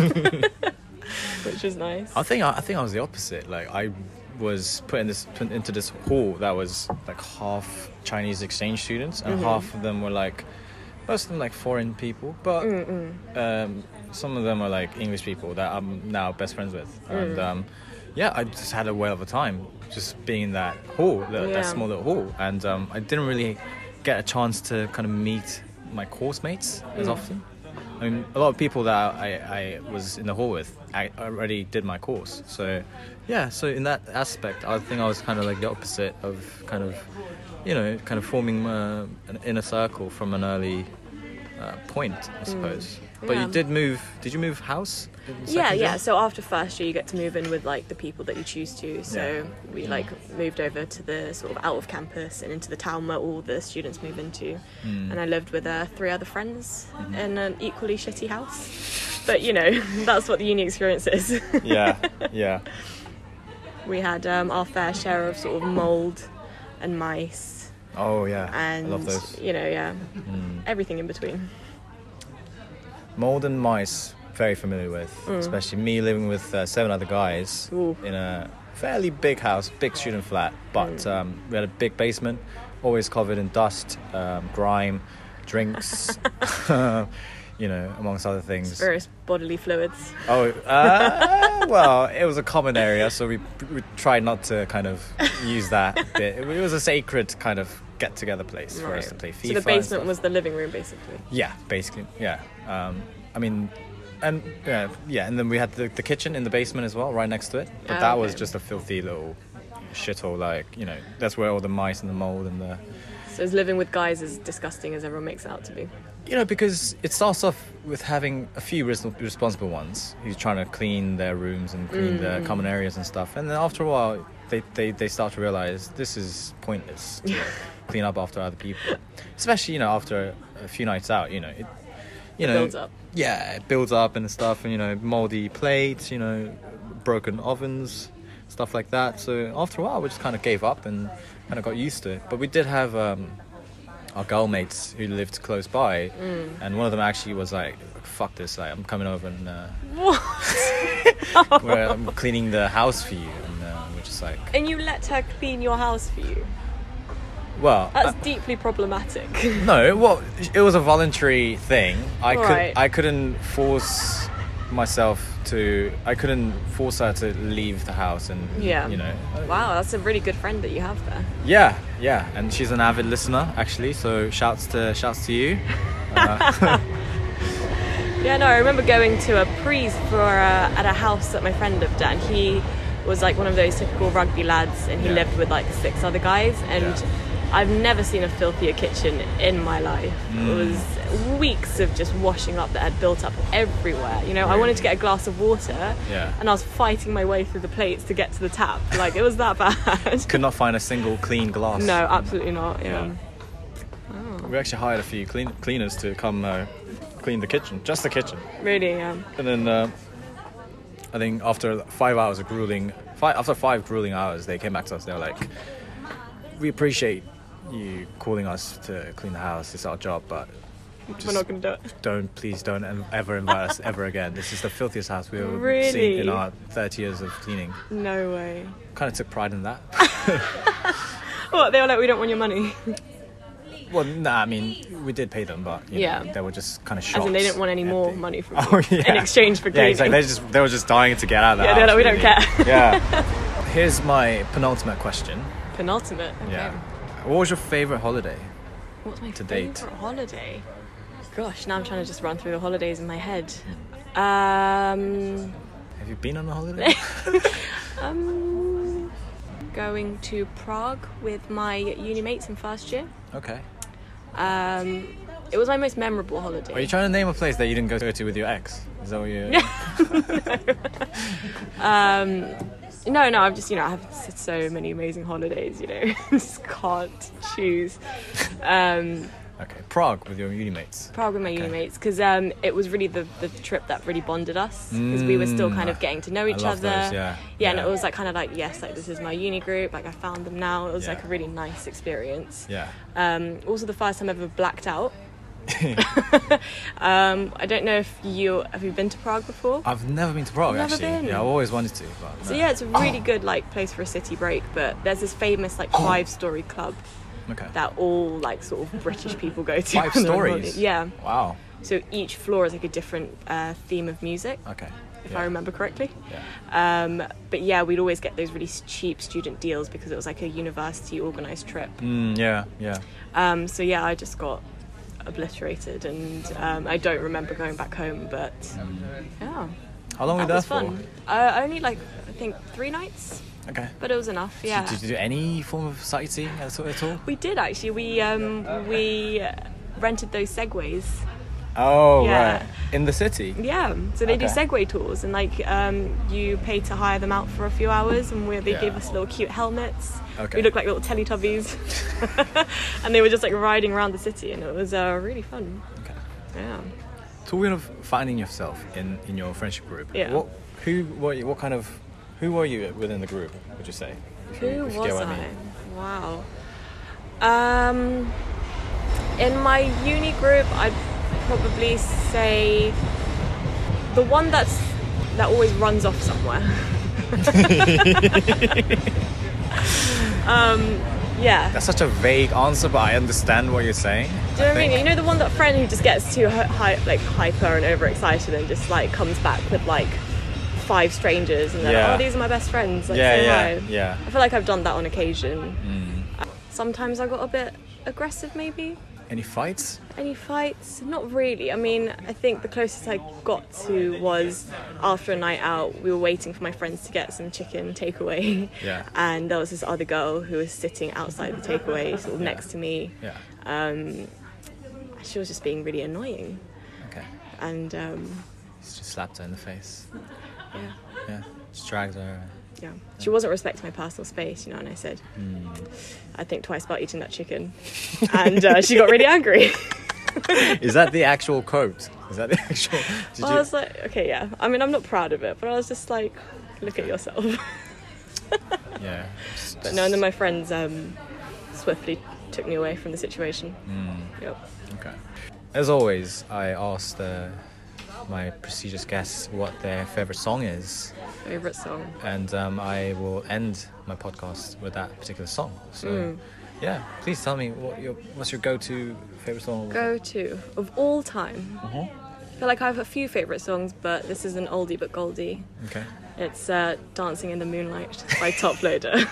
Which was nice. I think I was the opposite. Like, I was put into this hall that was like half Chinese exchange students, and half of them were like, most of them like foreign people, but some of them are like English people that I'm now best friends with. And I just had a whale of a time just being in that hall, that small little hall. And I didn't really get a chance to kind of meet my course mates as often. I mean, a lot of people that I was in the hall with, I already did my course. So, yeah, so in that aspect, I think I was kind of like the opposite of kind of forming an inner circle from an early point, I suppose. But you did you move house? in second year? So after first year, you get to move in with like the people that you choose to. So we like moved over to the sort of out of campus and into the town where all the students move into. And I lived with 3 other friends in an equally shitty house. But you know, that's what the uni experience is. Yeah. We had our fair share of sort of mould and mice. Oh yeah, And I love those. you know, everything in between. Mold and mice, very familiar with. Especially me living with 7 other guys Ooh. in a fairly big house, big student flat. But we had a big basement, always covered in dust, grime, drinks, you know, amongst other things. Various bodily fluids. Oh, well, it was a common area, so we tried not to kind of use that bit. It was a sacred kind of get-together place for us to play FIFA. So the basement was the living room, basically. Yeah, basically, yeah. I mean, and and then we had the kitchen in the basement as well, right next to it. But that was just a filthy little shithole, like, you know, that's where all the mice and the mold and the... So is living with guys as disgusting as everyone makes it out to be? You know, because it starts off with having a few responsible ones who's trying to clean their rooms and clean the common areas and stuff. And then after a while, they start to realize this is pointless to clean up after other people. Especially, you know, after a few nights out, you know. It builds up. Yeah, it builds up and stuff. And, you know, moldy plates, you know, broken ovens, stuff like that. So after a while, we just kind of gave up and kind of got used to it. But we did have... our girl mates who lived close by, and one of them actually was like, fuck this, like, I'm coming over and where I'm cleaning the house for you, and we're just like... And you let her clean your house for you? Well... That's deeply problematic. No, well, it was a voluntary thing. Right. I couldn't force myself to... I couldn't force her to leave the house and, you know... Wow, that's a really good friend that you have there. Yeah, and she's an avid listener, actually, so shouts to you. Yeah, no, I remember going to a prise at a house that my friend lived at, and he was like one of those typical rugby lads, and he lived with like 6 other guys, and I've never seen a filthier kitchen in my life. It was weeks of just washing up that had built up everywhere. You know, I wanted to get a glass of water, and I was fighting my way through the plates to get to the tap. Like, it was that bad. Could not find a single clean glass. No, absolutely not. Yeah. We actually hired a few cleaners to come clean the kitchen, just the kitchen. Really, yeah. And then I think after 5 hours of after 5 grueling hours, they came back to us. They were like, "We appreciate you calling us to clean the house. It's our job, but we're not going to do it. Please don't ever invite us ever again. This is the filthiest house we've ever Really? seen in our 30 years of cleaning." No way. Kind of took pride in that. What, they were like, we don't want your money? Well, nah, I mean, we did pay them, but you know, they were just kind of shocked. As in, they didn't want any more money from in exchange for cleaning. Yeah, exactly. They were just dying to get out of the house. They're like, we don't care. Yeah. Here's my penultimate question. Penultimate? Okay. Yeah. What was your favourite holiday? What's my to favourite date? Gosh, now I'm trying to just run through the holidays in my head. Have you been on a holiday? Going to Prague with my uni mates in first year. Okay. It was my most memorable holiday. Are you trying to name a place that you didn't go to with your ex? Is that what you... No, I've just, I have so many amazing holidays, just can't choose. Okay, Prague with your uni mates. Prague with my uni mates, because it was really the trip that really bonded us, because we were still kind of getting to know each other. Those, yeah, and it was like kind of like, yes, like this is my uni group, like I found them now. It was like a really nice experience. Yeah. Also the first time I ever blacked out. I don't know if have you been to Prague before? I've never been to Prague. Never actually. been? Yeah, I've always wanted to. But no. So yeah, it's a really good like place for a city break. But there's this famous like 5-story club that all like sort of British people go to. 5 stories? Yeah. Wow. So each floor is like a different theme of music. Okay. If I remember correctly. Yeah. But yeah, we'd always get those really cheap student deals because it was like a university organised trip. Yeah. So yeah, I just got obliterated, and I don't remember going back home, but yeah. How long were you there for? Fun. Only like I think 3 nights. Okay. But it was enough. Yeah. Did you do any form of sightseeing at all? We did actually. We rented those Segways. Oh right. In the city? Yeah. So they do Segway tours, and like you pay to hire them out for a few hours, and they gave us little cute helmets. Okay. We looked like little Teletubbies, and they were just like riding around the city, and it was really fun. Okay. Yeah. talking of finding yourself in your friendship group. Yeah. Who were you within the group? Would you say? Who if you was get what I? I mean. Wow. In my uni group, I'd probably say the one that always runs off somewhere. Yeah. That's such a vague answer, but I understand what you're saying. Do you know what I mean? You know the one, that friend who just gets too hyper and overexcited and just like comes back with like 5 strangers and they're like, oh, these are my best friends. Like, say hi. Yeah. I feel like I've done that on occasion. Sometimes I got a bit aggressive, maybe. Any fights? Any fights? Not really. I mean, I think the closest I got to was after a night out, we were waiting for my friends to get some chicken takeaway. Yeah. And there was this other girl who was sitting outside the takeaway, sort of next to me. Yeah. She was just being really annoying. Okay. And Just slapped her in the face. yeah. Yeah. Just dragged her. Yeah. She wasn't respecting my personal space, and I said, I think twice about eating that chicken. And she got really angry. Is that the actual quote? Is that the actual... I was like, okay, yeah. I mean, I'm not proud of it, but I was just like, look at yourself. Yeah. But no, and then my friends swiftly took me away from the situation. Yep. Okay. As always, I asked my prestigious guests what their favourite song is. Favourite song. And I will end my podcast with that particular song. So, yeah, please tell me what's your go-to favourite song? Go-to of all time. I feel like I have a few favourite songs, but this is an oldie but goldie. Okay. It's Dancing in the Moonlight by Top Loader.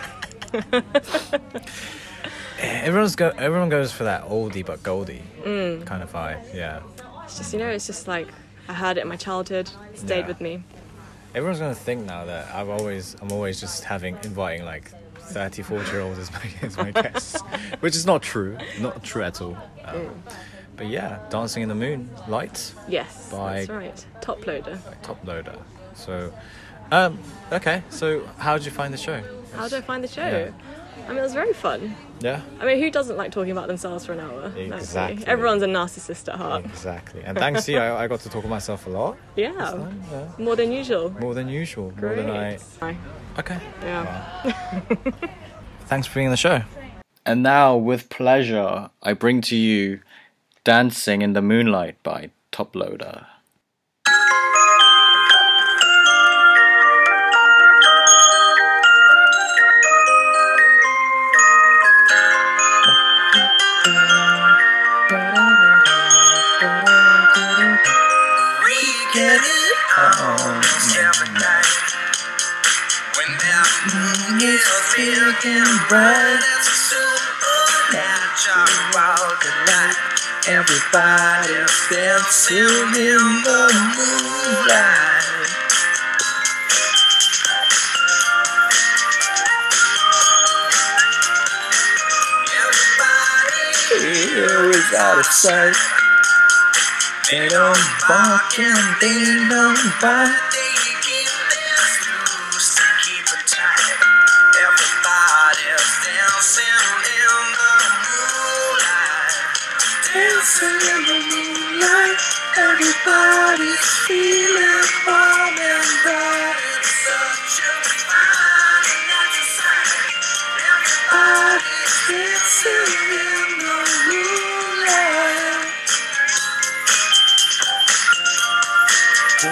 Everyone goes for that oldie but goldie kind of vibe. Yeah. It's just, it's just like I heard it in my childhood. It stayed with me. Everyone's gonna think now that I'm always just inviting like 30, 40-year-olds as my guests, which is not true at all. But yeah, Dancing in the Moonlight. Yes, by, that's right. Top Loader. By Top Loader. So, okay. So, how did you find the show? How did I find the show? Yeah. I mean, it was very fun. Yeah. I mean, who doesn't like talking about themselves for an hour? Exactly. Everyone's a narcissist at heart. Exactly. And thanks to you, I got to talk to myself a lot. Yeah. More than usual. More than usual. Great. More than I. Okay. Yeah. Wow. Thanks for being on the show. And now, with pleasure, I bring to you Dancing in the Moonlight by Top Loader. Every night when that moon is big and bright as a supernatural delight, everybody's dancing in the moonlight. Everybody here is out of sight. They don't bark and they don't bite. They keep their screws to keep it tight. Everybody's dancing in the moonlight. Dancing in the moonlight. Everybody's feeling warm and bright. It's such a fine and natural sight. Everybody's dancing in the moonlight. We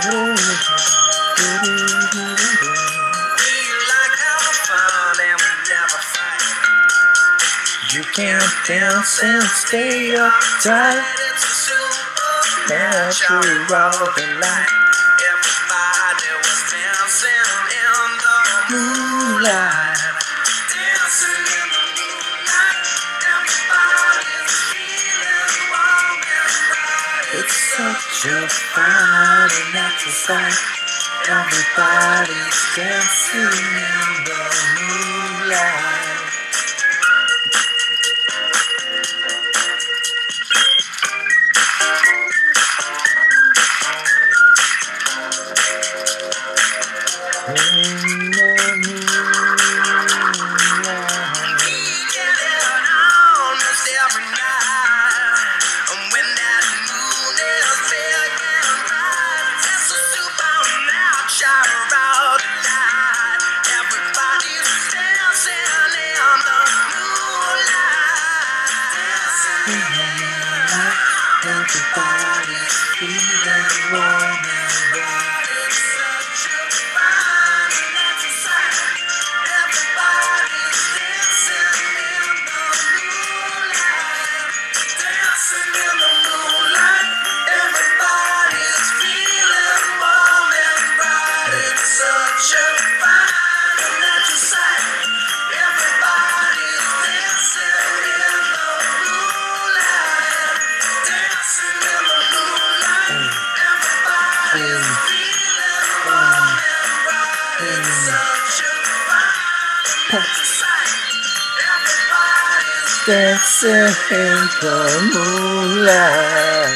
like having fun and we never fight. You can't dance and stay uptight. It's a supernatural delight. Everybody was dancing in the moonlight. Dancing in the moonlight. Everybody's feeling warm and bright. It's such a fine and natural sight. Everybody's dancing in the moonlight. Almost every night, and when that moon is big warm and bright. It's such a fine and natural sight. Everybody's dancing in the moonlight. Dancing in the moonlight. Everybody's feeling warm and bright. It's such a fine and natural sight. Everybody's dancing in the moonlight. Dancing in the moonlight. Everybody's feeling warm and bright. It's such a fine and natural sight. Everybody's Dancing in the moonlight.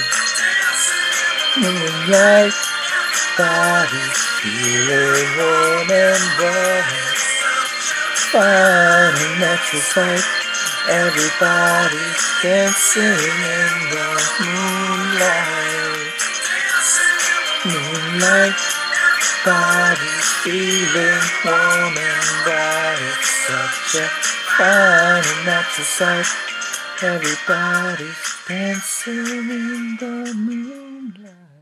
Moonlight. Body's feeling warm and bright. Fine and natural sight. Everybody's dancing in the moonlight. Moonlight. Body's feeling warm and bright. It's such a fine and natural sight. Everybody's dancing in the moonlight.